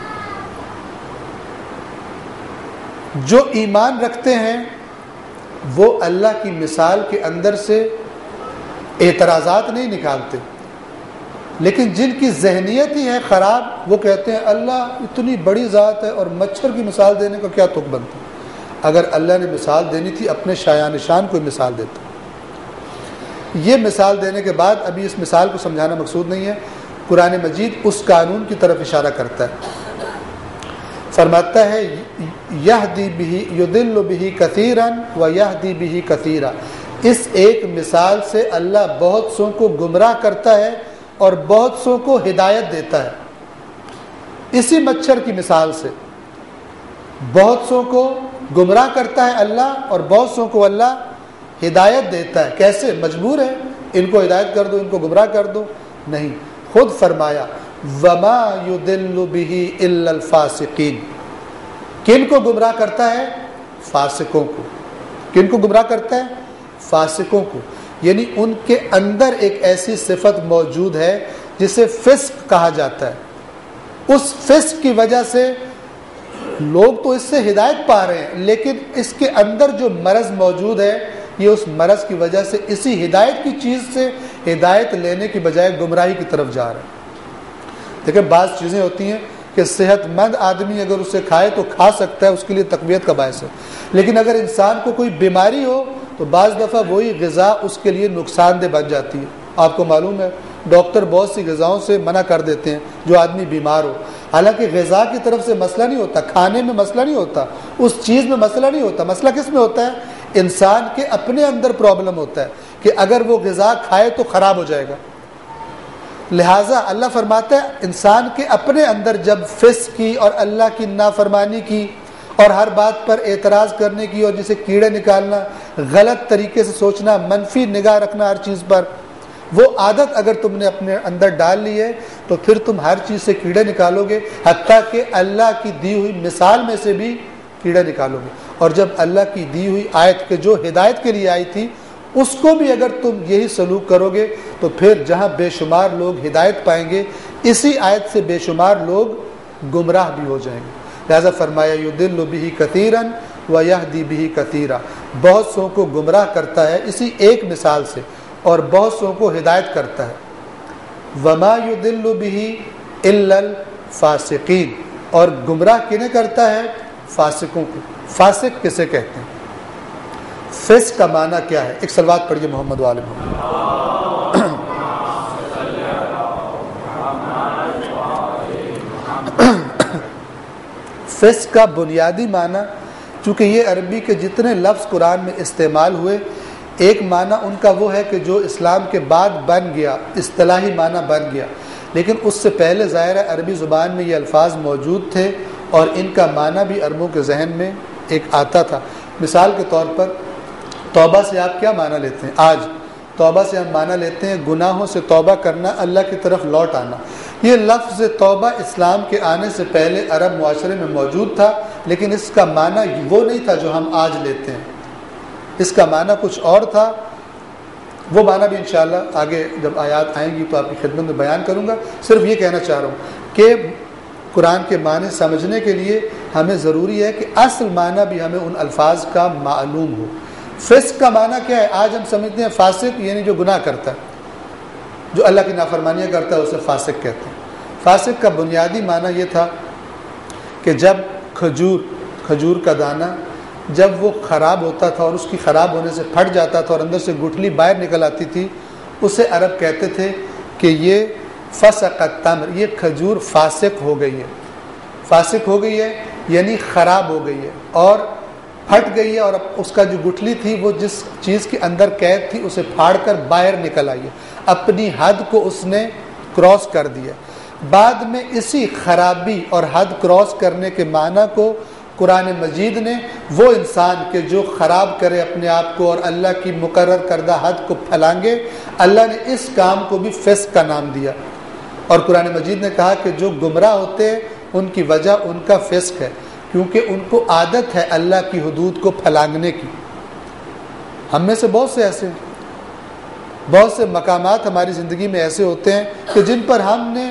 جو ایمان رکھتے ہیں وہ اللہ کی مثال کے اندر سے اعتراضات نہیں نکالتے، لیکن جن کی ذہنیت ہی ہے خراب، وہ کہتے ہیں اللہ اتنی بڑی ذات ہے اور مچھر کی مثال دینے کا کیا تک بنتا؟ اگر اللہ نے مثال دینی تھی اپنے شایان شان کو مثال دیتا۔ یہ مثال دینے کے بعد ابھی اس مثال کو سمجھانا مقصود نہیں ہے، قرآن مجید اس قانون کی طرف اشارہ کرتا ہے۔ فرماتا ہے یہدی بہ یضل بہ کثیرا و یہدی بہ کثیرا، اس ایک مثال سے اللہ بہت سو کو گمراہ کرتا ہے اور بہت سو کو ہدایت دیتا ہے۔ اسی مچھر کی مثال سے بہت سو کو گمراہ کرتا ہے اللہ اور بہت سو کو اللہ ہدایت دیتا ہے۔ کیسے؟ مجبور ہے، ان کو ہدایت کر دو، ان کو گمراہ کر دو، نہیں، خود فرمایا وما یضل به الا الفاسقین، کن کو گمراہ کرتا ہے؟ فاسقوں کو۔ کن کو گمراہ کرتا ہے؟ فاسقوں کو، یعنی ان کے اندر ایک ایسی صفت موجود ہے جسے فسق کہا جاتا ہے۔ اس فسق کی وجہ سے لوگ تو اس سے ہدایت پا رہے ہیں، لیکن اس کے اندر جو مرض موجود ہے یہ اس مرض کی وجہ سے اسی ہدایت کی چیز سے ہدایت لینے کی بجائے گمراہی کی طرف جا رہا ہے۔ دیکھیں بعض چیزیں ہوتی ہیں کہ صحت مند آدمی اگر اسے کھائے تو کھا سکتا ہے، اس کے لیے تقویت کا باعث ہے، لیکن اگر انسان کو کوئی بیماری ہو تو بعض دفعہ وہی غذا اس کے لیے نقصان دہ بن جاتی ہے۔ آپ کو معلوم ہے ڈاکٹر بہت سی غذاؤں سے منع کر دیتے ہیں جو آدمی بیمار ہو، حالانکہ غذا کی طرف سے مسئلہ نہیں ہوتا، کھانے میں مسئلہ نہیں ہوتا، اس چیز میں مسئلہ نہیں ہوتا، مسئلہ کس میں ہوتا ہے؟ انسان کے اپنے اندر پرابلم ہوتا ہے کہ اگر وہ غذا کھائے تو خراب ہو جائے گا۔ لہٰذا اللہ فرماتا ہے انسان کے اپنے اندر جب فسق کی اور اللہ کی نافرمانی کی اور ہر بات پر اعتراض کرنے کی اور جسے کیڑے نکالنا، غلط طریقے سے سوچنا، منفی نگاہ رکھنا ہر چیز پر، وہ عادت اگر تم نے اپنے اندر ڈال لی ہے تو پھر تم ہر چیز سے کیڑے نکالو گے، حتیٰ کہ اللہ کی دی ہوئی مثال میں سے بھی کیڑے نکالو گے۔ اور جب اللہ کی دی ہوئی آیت کے جو ہدایت کے لیے آئی تھی اس کو بھی اگر تم یہی سلوک کرو گے تو پھر جہاں بے شمار لوگ ہدایت پائیں گے، اسی آیت سے بے شمار لوگ گمراہ بھی ہو جائیں گے۔ لہذا فرمایا یضل بہ کثیرا ویہدی بہ کثیرا، بہت سو کو گمراہ کرتا ہے اسی ایک مثال سے اور بہت سو کو ہدایت کرتا ہے۔ وما یضل بہ الا الفاسقین، اور گمراہ کنہیں کرتا ہے؟ فاسقوں کو۔ فاسق کسے کہتے ہیں؟ فسق کا معنی کیا ہے؟ ایک صلوات پڑھیے محمد و آل محمد۔ فسق کا بنیادی معنی، چونکہ یہ عربی کے جتنے لفظ قرآن میں استعمال ہوئے، ایک معنی ان کا وہ ہے کہ جو اسلام کے بعد بن گیا، اصطلاحی معنی بن گیا، لیکن اس سے پہلے ظاہر ہے عربی زبان میں یہ الفاظ موجود تھے اور ان کا معنی بھی عربوں کے ذہن میں ایک آتا تھا۔ مثال کے طور پر توبہ سے آپ کیا معنی لیتے ہیں؟ آج توبہ سے ہم معنی لیتے ہیں گناہوں سے توبہ کرنا، اللہ کی طرف لوٹ آنا۔ یہ لفظ توبہ اسلام کے آنے سے پہلے عرب معاشرے میں موجود تھا، لیکن اس کا معنی وہ نہیں تھا جو ہم آج لیتے ہیں، اس کا معنی کچھ اور تھا۔ وہ معنی بھی انشاءاللہ آگے جب آیات آئیں گی تو آپ کی خدمت میں بیان کروں گا۔ صرف یہ کہنا چاہ رہا ہوں کہ قرآن کے معنی سمجھنے کے لیے ہمیں ضروری ہے کہ اصل معنی بھی ہمیں ان الفاظ کا معلوم ہو۔ فسق کا معنی کیا ہے؟ آج ہم سمجھتے ہیں فاسق یعنی جو گناہ کرتا ہے، جو اللہ کی نافرمانیاں کرتا ہے اسے فاسق کہتے ہیں۔ فاسق کا بنیادی معنی یہ تھا کہ جب کھجور کھجور کا دانہ جب وہ خراب ہوتا تھا اور اس کی خراب ہونے سے پھٹ جاتا تھا اور اندر سے گٹھلی باہر نکل آتی تھی، اسے عرب کہتے تھے کہ یہ فسق التمر، یہ کھجور فاسق ہو گئی ہے۔ فاسق ہو گئی ہے یعنی خراب ہو گئی ہے اور پھٹ گئی ہے، اور اس کا جو گٹھلی تھی وہ جس چیز کے اندر قید تھی اسے پھاڑ کر باہر نکل آئی ہے، اپنی حد کو اس نے کراس کر دیا۔ بعد میں اسی خرابی اور حد کراس کرنے کے معنی کو قرآن مجید نے وہ انسان کے جو خراب کرے اپنے آپ کو اور اللہ کی مقرر کردہ حد کو پھلانگے، اللہ نے اس کام کو بھی فسق کا نام دیا، اور قرآن مجید نے کہا کہ جو گمراہ ہوتے ہیں ان کی وجہ ان کا فسق ہے، کیونکہ ان کو عادت ہے اللہ کی حدود کو پھلانگنے کی۔ ہم میں سے بہت سے ایسے ہیں، بہت سے مقامات ہماری زندگی میں ایسے ہوتے ہیں کہ جن پر ہم نے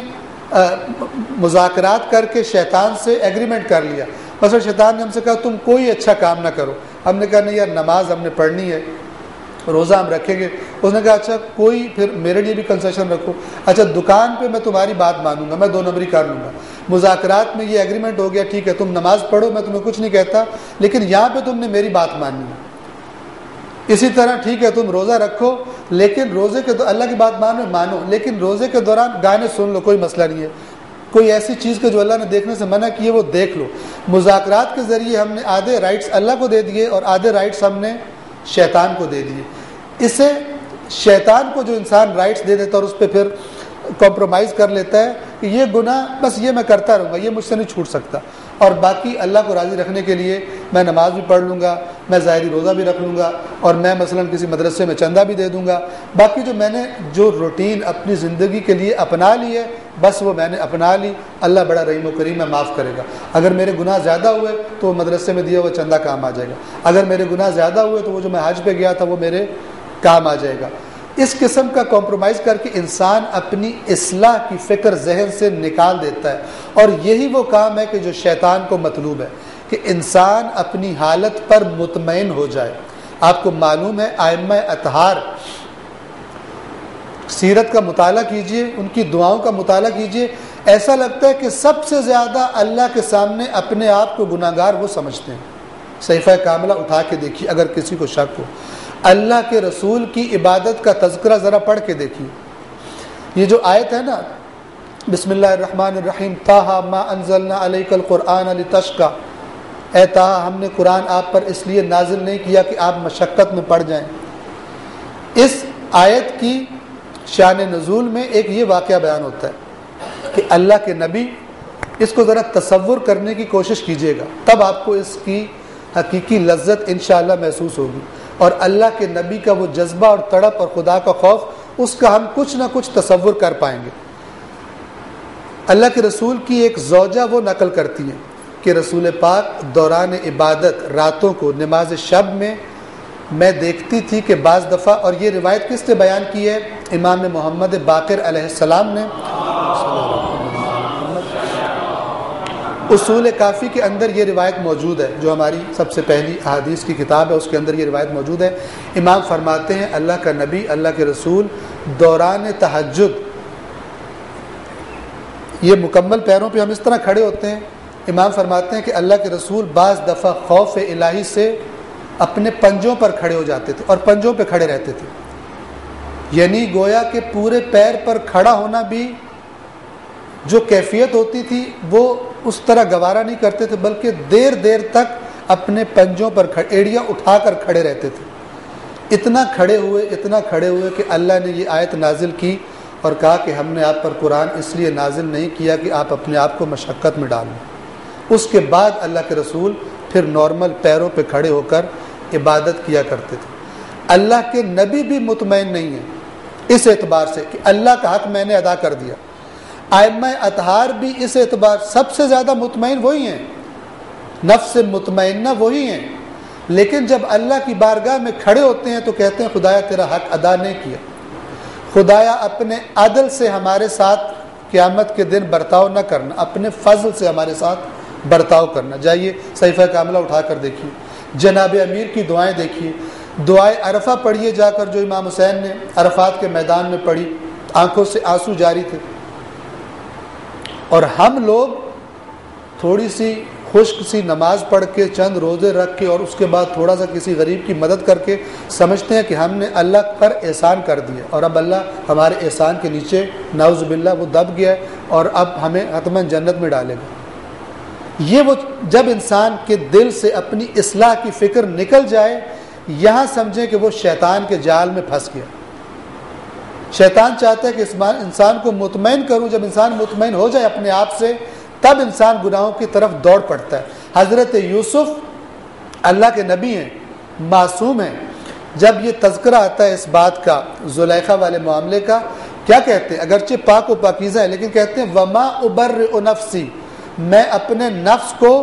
مذاکرات کر کے شیطان سے ایگریمنٹ کر لیا۔ مثلا شیطان نے ہم سے کہا تم کوئی اچھا کام نہ کرو، ہم نے کہا نہیں یار نماز ہم نے پڑھنی ہے، روزہ ہم رکھیں گے۔ اس نے کہا اچھا کوئی پھر میرے لیے بھی کنسیشن رکھو، اچھا دکان پہ میں تمہاری بات مانوں گا، میں دو نمبری کر لوں گا۔ مذاکرات میں یہ ایگریمنٹ ہو گیا ٹھیک ہے تم نماز پڑھو میں تمہیں کچھ نہیں کہتا، لیکن یہاں پہ تم نے میری بات ماننی ہے۔ اسی طرح ٹھیک ہے تم روزہ رکھو لیکن روزے کے اللہ کی بات مانو مانو لیکن روزے کے دوران گانے سن لو، کوئی مسئلہ نہیں ہے۔ کوئی ایسی چیز کے جو اللہ نے دیکھنے سے منع کی ہے وہ دیکھ لو۔ مذاکرات کے ذریعے ہم نے آدھے رائٹس اللہ کو دے دیے اور آدھے رائٹس ہم نے شیطان کو دے دیے۔ اسے شیطان کو جو انسان رائٹس دے دیتا اور اس پہ پھر کمپرومائز کر لیتا ہے کہ یہ گناہ بس یہ میں کرتا رہوں گا، یہ مجھ سے نہیں چھوٹ سکتا، اور باقی اللہ کو راضی رکھنے کے لیے میں نماز بھی پڑھ لوں گا، میں ظاہری روزہ بھی رکھ لوں گا، اور میں مثلا کسی مدرسے میں چندہ بھی دے دوں گا، باقی جو میں نے جو روٹین اپنی زندگی کے لیے اپنا لی ہے بس وہ میں نے اپنا لی، اللہ بڑا رحیم و کریم ہے، معاف کرے گا۔ اگر میرے گناہ زیادہ ہوئے تو وہ مدرسے میں دیا ہوا چندہ کام آ جائے گا، اگر میرے گناہ زیادہ ہوئے تو وہ جو میں حج پہ گیا تھا وہ میرے کام آ جائے گا۔ اس قسم کا کمپرومائز کر کے انسان اپنی اصلاح کی فکر ذہن سے نکال دیتا ہے، اور یہی وہ کام ہے کہ جو شیطان کو مطلوب ہے کہ انسان اپنی حالت پر مطمئن ہو جائے۔ آپ کو معلوم ہے ائمہ اطہار سیرت کا مطالعہ کیجئے، ان کی دعاؤں کا مطالعہ کیجئے، ایسا لگتا ہے کہ سب سے زیادہ اللہ کے سامنے اپنے آپ کو گناہ گار وہ سمجھتے ہیں۔ صحیفہ کاملہ اٹھا کے دیکھیے اگر کسی کو شک ہو، اللہ کے رسول کی عبادت کا تذکرہ ذرا پڑھ کے دیکھیے۔ یہ جو آیت ہے نا بسم اللہ الرحمن الرحیم، طٰہٰ ما انزلنا علیک القرآن لتشقیٰ، اے طٰہٰ ہم نے قرآن آپ پر اس لیے نازل نہیں کیا کہ آپ مشقت میں پڑ جائیں۔ اس آیت کی شان نزول میں ایک یہ واقعہ بیان ہوتا ہے کہ اللہ کے نبی، اس کو ذرا تصور کرنے کی کوشش کیجیے گا تب آپ کو اس کی حقیقی لذت انشاءاللہ محسوس ہوگی، اور اللہ کے نبی کا وہ جذبہ اور تڑپ اور خدا کا خوف، اس کا ہم کچھ نہ کچھ تصور کر پائیں گے۔ اللہ کے رسول کی ایک زوجہ وہ نقل کرتی ہیں کہ رسول پاک دوران عبادت راتوں کو نماز شب میں میں دیکھتی تھی کہ بعض دفعہ، اور یہ روایت کس نے بیان کی ہے؟ امام محمد باقر علیہ السلام نے اصول کافی کے اندر یہ روایت موجود ہے، جو ہماری سب سے پہلی احادیث کی کتاب ہے، اس کے اندر یہ روایت موجود ہے۔ امام فرماتے ہیں اللہ کا نبی، اللہ کے رسول دوران تہجد، یہ مکمل پیروں پہ ہم اس طرح کھڑے ہوتے ہیں، امام فرماتے ہیں کہ اللہ کے رسول بعض دفعہ خوف الہی سے اپنے پنجوں پر کھڑے ہو جاتے تھے اور پنجوں پہ کھڑے رہتے تھے، یعنی گویا کہ پورے پیر پر کھڑا ہونا بھی جو کیفیت ہوتی تھی وہ اس طرح گوارا نہیں کرتے تھے، بلکہ دیر دیر تک اپنے پنجوں پر ایڑیاں اٹھا کر کھڑے رہتے تھے۔ اتنا کھڑے ہوئے اتنا کھڑے ہوئے کہ اللہ نے یہ آیت نازل کی اور کہا کہ ہم نے آپ پر قرآن اس لیے نازل نہیں کیا کہ آپ اپنے آپ کو مشقت میں ڈالیں۔ اس کے بعد اللہ کے رسول پھر نارمل پیروں پہ کھڑے ہو کر عبادت کیا کرتے تھے۔ اللہ کے نبی بھی مطمئن نہیں ہیں اس اعتبار سے کہ اللہ کا حق میں نے ادا کر دیا۔ ائمہ اطہار بھی اس اعتبار سب سے زیادہ مطمئن وہی ہیں، نفس مطمئنہ وہی ہیں، لیکن جب اللہ کی بارگاہ میں کھڑے ہوتے ہیں تو کہتے ہیں خدایا تیرا حق ادا نہیں کیا، خدایا اپنے عدل سے ہمارے ساتھ قیامت کے دن برتاؤ نہ کرنا، اپنے فضل سے ہمارے ساتھ برتاؤ کرنا۔ جائیے صحیفہ کاملہ اٹھا کر دیکھیے، جناب امیر کی دعائیں دیکھیے، دعائے عرفہ پڑھیے جا کر جو امام حسین نے عرفات کے میدان میں پڑھی، آنکھوں سے آنسو جاری تھے۔ اور ہم لوگ تھوڑی سی خشک سی نماز پڑھ کے چند روزے رکھ کے اور اس کے بعد تھوڑا سا کسی غریب کی مدد کر کے سمجھتے ہیں کہ ہم نے اللہ پر احسان کر دیا، اور اب اللہ ہمارے احسان کے نیچے نعوذ باللہ وہ دب گیا ہے اور اب ہمیں حتماً جنت میں ڈالے گا۔ یہ وہ جب انسان کے دل سے اپنی اصلاح کی فکر نکل جائے، یہاں سمجھیں کہ وہ شیطان کے جال میں پھنس گیا۔ شیطان چاہتا ہے کہ انسان کو مطمئن کروں، جب انسان مطمئن ہو جائے اپنے آپ سے تب انسان گناہوں کی طرف دوڑ پڑتا ہے۔ حضرت یوسف اللہ کے نبی ہیں، معصوم ہیں، جب یہ تذکرہ آتا ہے اس بات کا زلیخا والے معاملے کا، کیا کہتے ہیں؟ اگرچہ پاک و پاکیزہ ہے لیکن کہتے ہیں وما ابرئ نفسی، میں اپنے نفس کو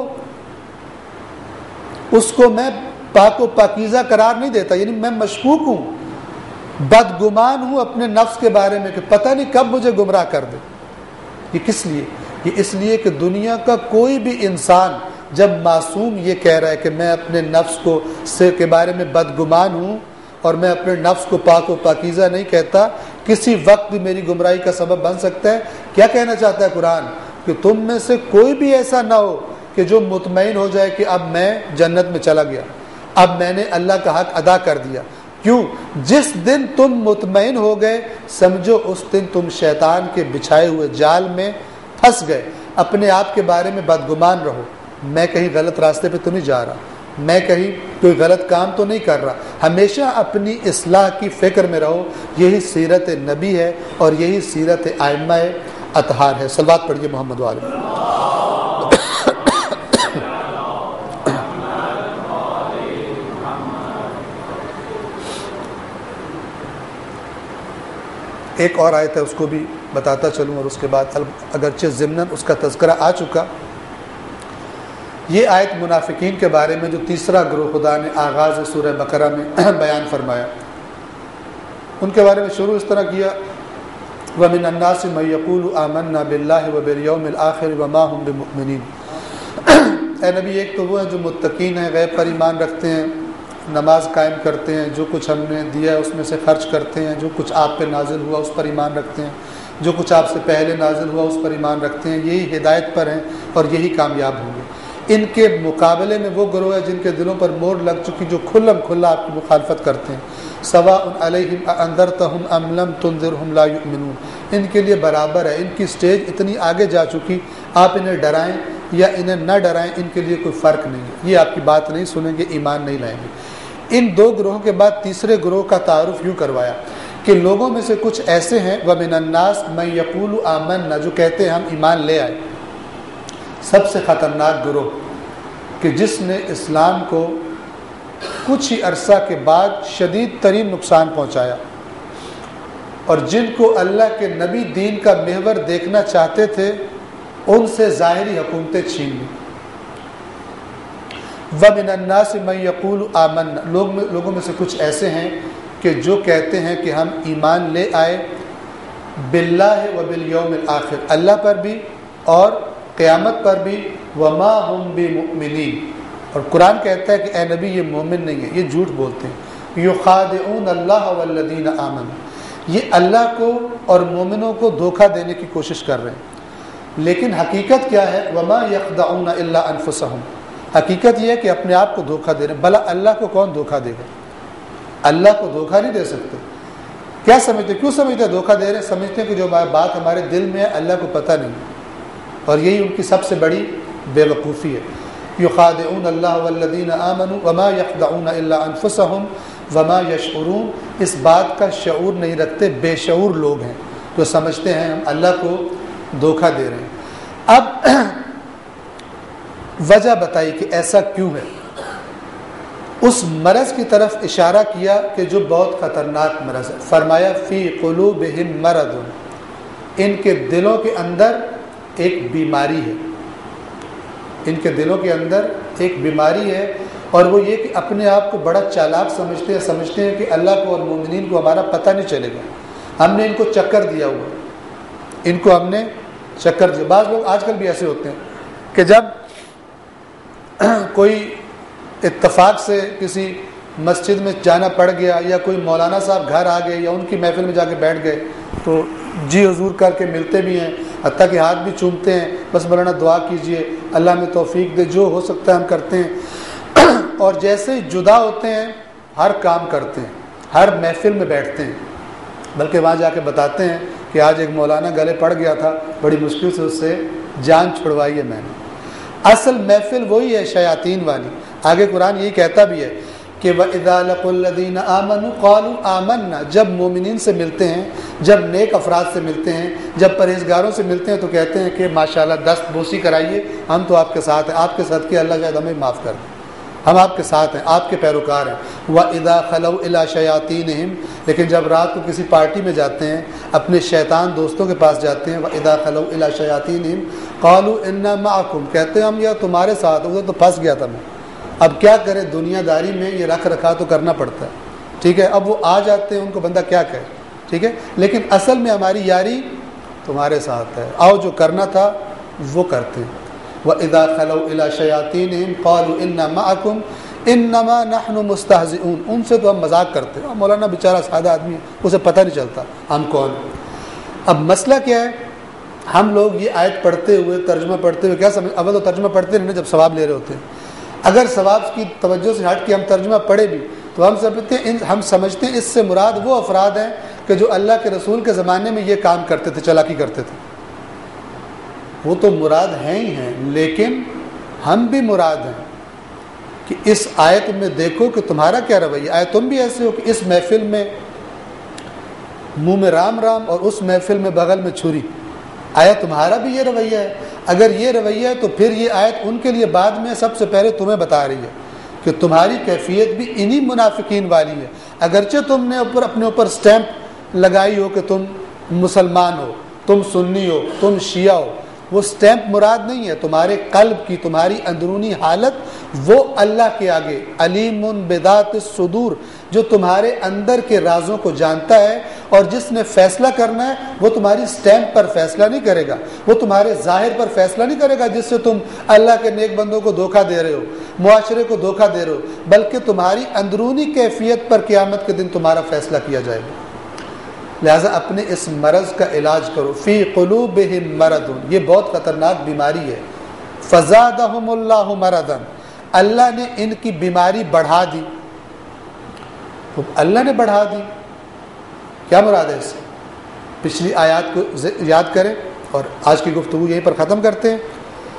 اس کو میں پاک و پاکیزہ قرار نہیں دیتا، یعنی میں مشکوک ہوں، بدگمان ہوں اپنے نفس کے بارے میں کہ پتہ نہیں کب مجھے گمراہ کر دے۔ یہ کس لیے؟ یہ اس لیے کہ دنیا کا کوئی بھی انسان جب معصوم یہ کہہ رہا ہے کہ میں اپنے نفس کو سے کے بارے میں بدگمان ہوں اور میں اپنے نفس کو پاک و پاکیزہ نہیں کہتا، کسی وقت بھی میری گمراہی کا سبب بن سکتا ہے۔ کیا کہنا چاہتا ہے قرآن؟ کہ تم میں سے کوئی بھی ایسا نہ ہو کہ جو مطمئن ہو جائے کہ اب میں جنت میں چلا گیا، اب میں نے اللہ کا حق ادا کر دیا۔ کیوں؟ جس دن تم مطمئن ہو گئے سمجھو اس دن تم شیطان کے بچھائے ہوئے جال میں پھنس گئے۔ اپنے آپ کے بارے میں بدگمان رہو، میں کہیں غلط راستے پہ تو نہیں جا رہا، میں کہیں کوئی غلط کام تو نہیں کر رہا، ہمیشہ اپنی اصلاح کی فکر میں رہو۔ یہی سیرت نبی ہے اور یہی سیرت ائمہ اطہار ہے۔ صلوات پڑھیے محمد والے۔ ایک اور آیت ہے اس کو بھی بتاتا چلوں اور اس کے بعد اگرچہ ضمناً اس کا تذکرہ آ چکا. یہ آیت منافقین کے بارے میں جو تیسرا گروہ خدا نے آغاز سورہ بقرہ میں بیان فرمایا، ان کے بارے میں شروع اس طرح کیا، وَمِنَ النَّاسِ مَن يَقُولُ آمَنَّا بِاللَّهِ وَبِالْيَوْمِ الْآخِرِ وَمَا هُمْ بِمُؤْمِنِينَ. اے نبی ایک تو وہ ہیں جو متقین ہیں، غیب پر ایمان رکھتے ہیں، نماز قائم کرتے ہیں، جو کچھ ہم نے دیا ہے اس میں سے خرچ کرتے ہیں، جو کچھ آپ پہ نازل ہوا اس پر ایمان رکھتے ہیں، جو کچھ آپ سے پہلے نازل ہوا اس پر ایمان رکھتے ہیں، یہی ہدایت پر ہیں اور یہی کامیاب ہوں گے. ان کے مقابلے میں وہ گروہ ہے جن کے دلوں پر مور لگ چکی، جو کھلم کھلا آپ کی مخالفت کرتے ہیں. سواء علیہم انذرتہم ام لم تنذرہم لا یؤمنون. ان کے لیے برابر ہے، ان کی سٹیج اتنی آگے جا چکی، آپ انہیں ڈرائیں یا انہیں نہ ڈرائیں ان کے لیے کوئی فرق نہیں ہے، یہ آپ کی بات نہیں سنیں گے، ایمان نہیں لائیں گے. ان دو گروہوں کے بعد تیسرے گروہ کا تعارف یوں کروایا کہ لوگوں میں سے کچھ ایسے ہیں وَمِنَ النَّاسِ مَن يَقُولُ آمَنَّا، جو کہتے ہیں ہم ایمان لے آئے. سب سے خطرناک گروہ کہ جس نے اسلام کو کچھ ہی عرصہ کے بعد شدید ترین نقصان پہنچایا، اور جن کو اللہ کے نبی دین کا محور دیکھنا چاہتے تھے ان سے ظاہری حکومتیں چھین لی. وَمِنَ النَّاسِ مَن يَقُولُ آمَنَّا، لوگ میں لوگوں میں سے کچھ ایسے ہیں کہ جو کہتے ہیں کہ ہم ایمان لے آئے باللہ وبالیوم الآخر، اللہ پر بھی اور قیامت پر بھی، وما ہم بمؤمنین. اور قرآن کہتا ہے کہ اے نبی یہ مومن نہیں ہے، یہ جھوٹ بولتے ہیں. یخادعون اللہ والذین آمنوا، یہ اللہ کو اور مومنوں کو دھوکہ دینے کی کوشش کر رہے ہیں. لیکن حقیقت کیا ہے؟ وما یخدعون الا انفسہم، حقیقت یہ ہے کہ اپنے آپ کو دھوکہ دے رہے ہیں. بھلا اللہ کو کون دھوکہ دے گا؟ اللہ کو دھوکہ نہیں دے سکتے. کیا سمجھتے کیوں سمجھتے ہیں دھوکہ دے رہے ہیں؟ سمجھتے ہیں کہ جو بات ہمارے دل میں ہے اللہ کو پتہ نہیں، اور یہی ان کی سب سے بڑی بے وقوفی ہے. یخادعون اللہ والذین آمنوا وما یخدعون الا انفسہم وما یشعرون. اس بات کا شعور نہیں رکھتے، بے شعور لوگ ہیں جو سمجھتے ہیں ہم اللہ کو دھوکہ دے رہے ہیں. اب وجہ بتائی کہ ایسا کیوں ہے. اس مرض کی طرف اشارہ کیا کہ جو بہت خطرناک مرض ہے. فرمایا فی قلوبہم مرض، ان کے دلوں کے اندر ایک بیماری ہے. ان کے دلوں کے اندر ایک بیماری ہے، اور وہ یہ کہ اپنے آپ کو بڑا چالاک سمجھتے ہیں سمجھتے ہیں کہ اللہ کو اور مومنین کو ہمارا پتہ نہیں چلے گا، ہم نے ان کو چکر دیا ہوا، ان کو ہم نے چکر دیا. بعض لوگ آج کل بھی ایسے ہوتے ہیں کہ جب کوئی اتفاق سے کسی مسجد میں جانا پڑ گیا یا کوئی مولانا صاحب گھر آ گئے یا ان کی محفل میں جا کے بیٹھ گئے تو جی حضور کر کے ملتے بھی ہیں، حتیٰ کہ ہاتھ بھی چومتے ہیں، بس مولانا دعا کیجئے اللہ میں توفیق دے، جو ہو سکتا ہے ہم کرتے ہیں. اور جیسے ہی جدا ہوتے ہیں ہر کام کرتے ہیں، ہر محفل میں بیٹھتے ہیں، بلکہ وہاں جا کے بتاتے ہیں کہ آج ایک مولانا گلے پڑ گیا تھا، بڑی مشکل سے اس سے جان چھڑوائی ہے میں نے. اصل محفل وہی ہے شیاطین والی. آگے قرآن یہی کہتا بھی ہے کہ وَإِذَا لَقُوا الَّذِينَ آمَنُوا قَالُوا آمَنَّا، جب مومنین سے ملتے ہیں، جب نیک افراد سے ملتے ہیں، جب پرہیزگاروں سے ملتے ہیں تو کہتے ہیں کہ ماشاءاللہ دست بوسی کرائیے، ہم تو آپ کے ساتھ ہیں، آپ کے صدقے اللہ شاید ہمیں معاف کر دیں، ہم آپ کے ساتھ ہیں، آپ کے پیروکار ہیں. وَإِذَا خَلَوْا إِلَىٰ شَيَاطِينِهِمْ، لیکن جب رات کو کسی پارٹی میں جاتے ہیں، اپنے شیطان دوستوں کے پاس جاتے ہیں، وَإِذَا خَلَوْا إِلَىٰ شَيَاطِينِهِمْ قَالُوا إِنَّا مَعَكُمْ، کہتے ہیں ہم یا تمہارے ساتھ، ادھر تو پھنس گیا تھا میں. اب کیا کرے، دنیا داری میں یہ رکھ رکھا تو کرنا پڑتا ہے، ٹھیک ہے. اب وہ آ جاتے ہیں، ان کو بندہ کیا کہے، ٹھیک ہے. لیکن اصل میں ہماری یاری تمہارے ساتھ ہے، آؤ جو کرنا تھا وہ کرتے ہیں. وَإِذَا خَلَوْا إِلَىٰ شَيَاطِينِهِمْ قَالُوا إِنَّا مَعَكُمْ إِنَّمَا نَحْنُ مُسْتَهْزِئُونَ. ان سے تو ہم مذاق کرتے ہیں، مولانا بیچارہ سادہ آدمی ہے، اسے پتہ نہیں چلتا ہم کون ہیں. اب مسئلہ کیا ہے، ہم لوگ یہ آیت پڑھتے ہوئے ترجمہ پڑھتے ہوئے کیا سمجھ، اول تو ترجمہ پڑھتے نہیں جب ثواب لے رہے ہوتے ہیں. اگر ثواب کی توجہ سے ہٹ کے ہم ترجمہ پڑھے بھی تو ہم سمجھتے ہیں ہم سمجھتے ہیں اس سے مراد وہ افراد ہیں کہ جو اللہ کے رسول کے زمانے میں یہ کام کرتے تھے، چالاکی کرتے تھے. وہ تو مراد ہیں ہی ہیں، لیکن ہم بھی مراد ہیں کہ اس آیت میں دیکھو کہ تمہارا کیا رویہ. آئے تم بھی ایسے ہو کہ اس محفل میں منہ میں رام رام اور اس محفل میں بغل میں چھری. آیا تمہارا بھی یہ رویہ ہے؟ اگر یہ رویہ ہے تو پھر یہ آیت ان کے لیے بعد میں سب سے پہلے تمہیں بتا رہی ہے کہ تمہاری کیفیت بھی انہی منافقین والی ہے. اگرچہ تم نے اوپر اپنے اوپر سٹیمپ لگائی ہو کہ تم مسلمان ہو، تم سنی ہو، تم شیعہ ہو، وہ سٹیمپ مراد نہیں ہے، تمہارے قلب کی، تمہاری اندرونی حالت وہ اللہ کے آگے علیم بذات الصدور، جو تمہارے اندر کے رازوں کو جانتا ہے، اور جس نے فیصلہ کرنا ہے وہ تمہاری سٹیمپ پر فیصلہ نہیں کرے گا، وہ تمہارے ظاہر پر فیصلہ نہیں کرے گا جس سے تم اللہ کے نیک بندوں کو دھوکہ دے رہے ہو، معاشرے کو دھوکہ دے رہے ہو، بلکہ تمہاری اندرونی کیفیت پر قیامت کے دن تمہارا فیصلہ کیا جائے گا۔ لہٰذا اپنے اس مرض کا علاج کرو۔ فی قلوبہم مرض، یہ بہت خطرناک بیماری ہے۔ فزادہم اللہ مرضا، اللہ نے ان کی بیماری بڑھا دی۔ تو اللہ نے بڑھا دی، کیا مراد ہے اس سے؟ پچھلی آیات کو یاد کریں اور آج کی گفتگو یہیں پر ختم کرتے ہیں۔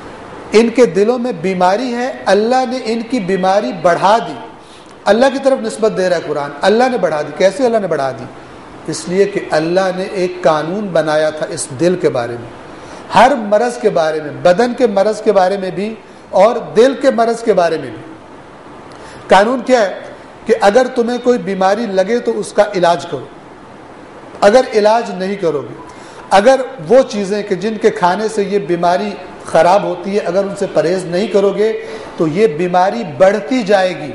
ان کے دلوں میں بیماری ہے، اللہ نے ان کی بیماری بڑھا دی۔ اللہ کی طرف نسبت دے رہا ہے قرآن، اللہ نے بڑھا دی۔ کیسے اللہ نے بڑھا دی؟ اس لیے کہ اللہ نے ایک قانون بنایا تھا اس دل کے بارے میں، ہر مرض کے بارے میں، بدن کے مرض کے بارے میں بھی اور دل کے مرض کے بارے میں بھی۔ قانون کیا ہے کہ اگر تمہیں کوئی بیماری لگے تو اس کا علاج کرو، اگر علاج نہیں کرو گے، اگر وہ چیزیں کہ جن کے کھانے سے یہ بیماری خراب ہوتی ہے اگر ان سے پرہیز نہیں کرو گے تو یہ بیماری بڑھتی جائے گی۔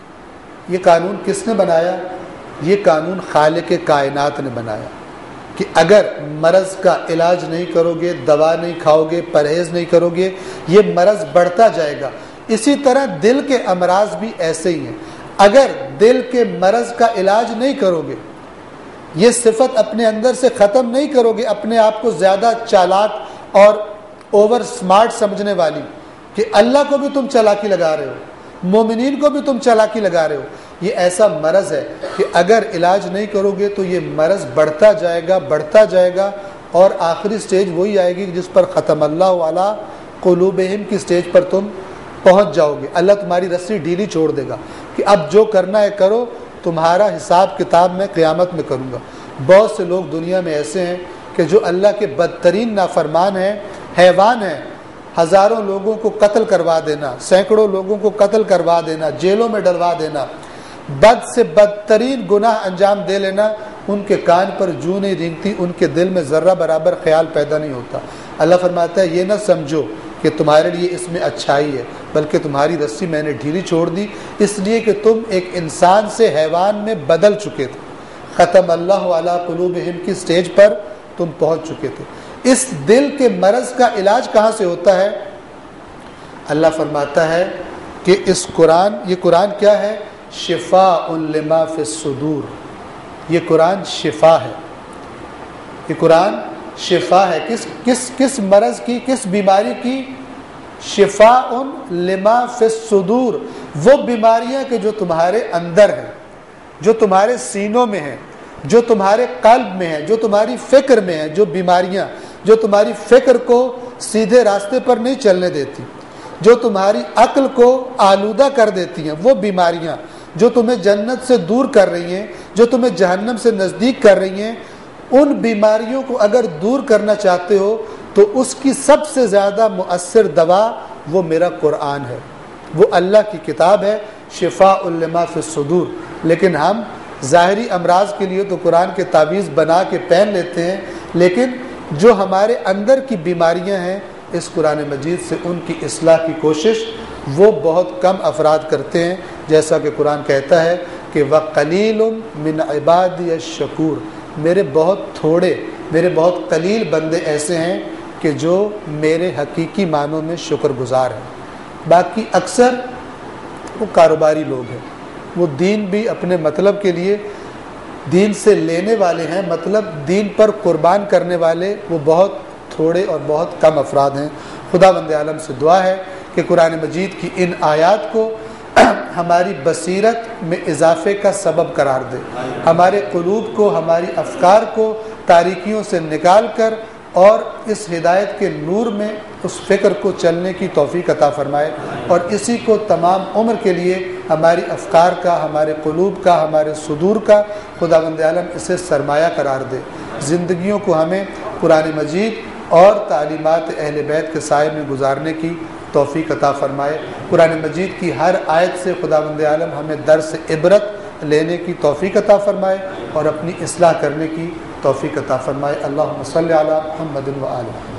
یہ قانون کس نے بنایا؟ یہ قانون خالق کائنات نے بنایا کہ اگر مرض کا علاج نہیں کرو گے، دوا نہیں کھاؤ گے، پرہیز نہیں کرو گے، یہ مرض بڑھتا جائے گا۔ اسی طرح دل کے امراض بھی ایسے ہی ہیں، اگر دل کے مرض کا علاج نہیں کرو گے، یہ صفت اپنے اندر سے ختم نہیں کرو گے، اپنے آپ کو زیادہ چالاک اور اوور سمارٹ سمجھنے والی کہ اللہ کو بھی تم چالاکی لگا رہے ہو، مومنین کو بھی تم چالاکی لگا رہے ہو، یہ ایسا مرض ہے کہ اگر علاج نہیں کرو گے تو یہ مرض بڑھتا جائے گا بڑھتا جائے گا اور آخری سٹیج وہی آئے گی جس پر ختم اللہ علی قلوبہم کی سٹیج پر تم پہنچ جاؤ گے۔ اللہ تمہاری رسی ڈھیلی چھوڑ دے گا کہ اب جو کرنا ہے کرو، تمہارا حساب کتاب میں قیامت میں کروں گا۔ بہت سے لوگ دنیا میں ایسے ہیں کہ جو اللہ کے بدترین نافرمان ہیں، حیوان ہیں، ہزاروں لوگوں کو قتل کروا دینا، سینکڑوں لوگوں کو قتل کروا دینا، جیلوں میں ڈلوا دینا، بد سے بدترین گناہ انجام دے لینا، ان کے کان پر جوں نہیں رینگتی، ان کے دل میں ذرہ برابر خیال پیدا نہیں ہوتا۔ اللہ فرماتا ہے یہ نہ سمجھو کہ تمہارے لیے اس میں اچھائی ہے، بلکہ تمہاری رسی میں نے ڈھیلی چھوڑ دی اس لیے کہ تم ایک انسان سے حیوان میں بدل چکے تھے، ختم اللہ علی قلوبہم کی سٹیج پر تم پہنچ چکے تھے۔ اس دل کے مرض کا علاج کہاں سے ہوتا ہے؟ اللہ فرماتا ہے کہ اس قرآن، یہ قرآن کیا ہے؟ شفاء لما فی الصدور، یہ قرآن شفا ہے، یہ قرآن شفا ہے۔ کس کس کس مرض کی، کس بیماری کی؟ شفاء لما فی الصدور، وہ بیماریاں کہ جو تمہارے اندر ہیں، جو تمہارے سینوں میں ہیں، جو تمہارے قلب میں ہیں، جو تمہاری فکر میں ہیں، جو بیماریاں جو تمہاری فکر کو سیدھے راستے پر نہیں چلنے دیتی، جو تمہاری عقل کو آلودہ کر دیتی ہیں، وہ بیماریاں جو تمہیں جنت سے دور کر رہی ہیں، جو تمہیں جہنم سے نزدیک کر رہی ہیں، ان بیماریوں کو اگر دور کرنا چاہتے ہو تو اس کی سب سے زیادہ مؤثر دوا وہ میرا قرآن ہے، وہ اللہ کی کتاب ہے، شفاء لما فی الصدور۔ لیکن ہم ظاہری امراض کے لیے تو قرآن کے تعویذ بنا کے پہن لیتے ہیں، لیکن جو ہمارے اندر کی بیماریاں ہیں اس قرآن مجید سے ان کی اصلاح کی کوشش وہ بہت کم افراد کرتے ہیں، جیسا کہ قرآن کہتا ہے کہ وَقَلِيلٌ مِّنْ عِبَادِيَ الشَّكُورِ، میرے بہت تھوڑے، میرے بہت قلیل بندے ایسے ہیں کہ جو میرے حقیقی معنوں میں شکر گزار ہیں۔ باقی اکثر وہ کاروباری لوگ ہیں، وہ دین بھی اپنے مطلب کے لیے دین سے لینے والے ہیں، مطلب دین پر قربان کرنے والے وہ بہت تھوڑے اور بہت کم افراد ہیں۔ خدا بند عالم سے دعا ہے کہ قرآن مجید کی ان آیات کو ہماری بصیرت میں اضافے کا سبب قرار دے، ہمارے قلوب کو، ہماری افکار کو تاریکیوں سے نکال کر اور اس ہدایت کے نور میں اس فکر کو چلنے کی توفیق عطا فرمائے، اور اسی کو تمام عمر کے لیے ہماری افکار کا، ہمارے قلوب کا، ہمارے صدور کا خداوند عالم اسے سرمایہ قرار دے۔ زندگیوں کو ہمیں قرآن مجید اور تعلیمات اہل بیت کے سائے میں گزارنے کی توفیق عطا فرمائے۔ قرآن مجید کی ہر آیت سے خداوند عالم ہمیں درس عبرت لینے کی توفیق عطا فرمائے اور اپنی اصلاح کرنے کی توفیق عطا فرمائے۔ اللہم صلی علی محمد و آل محمد۔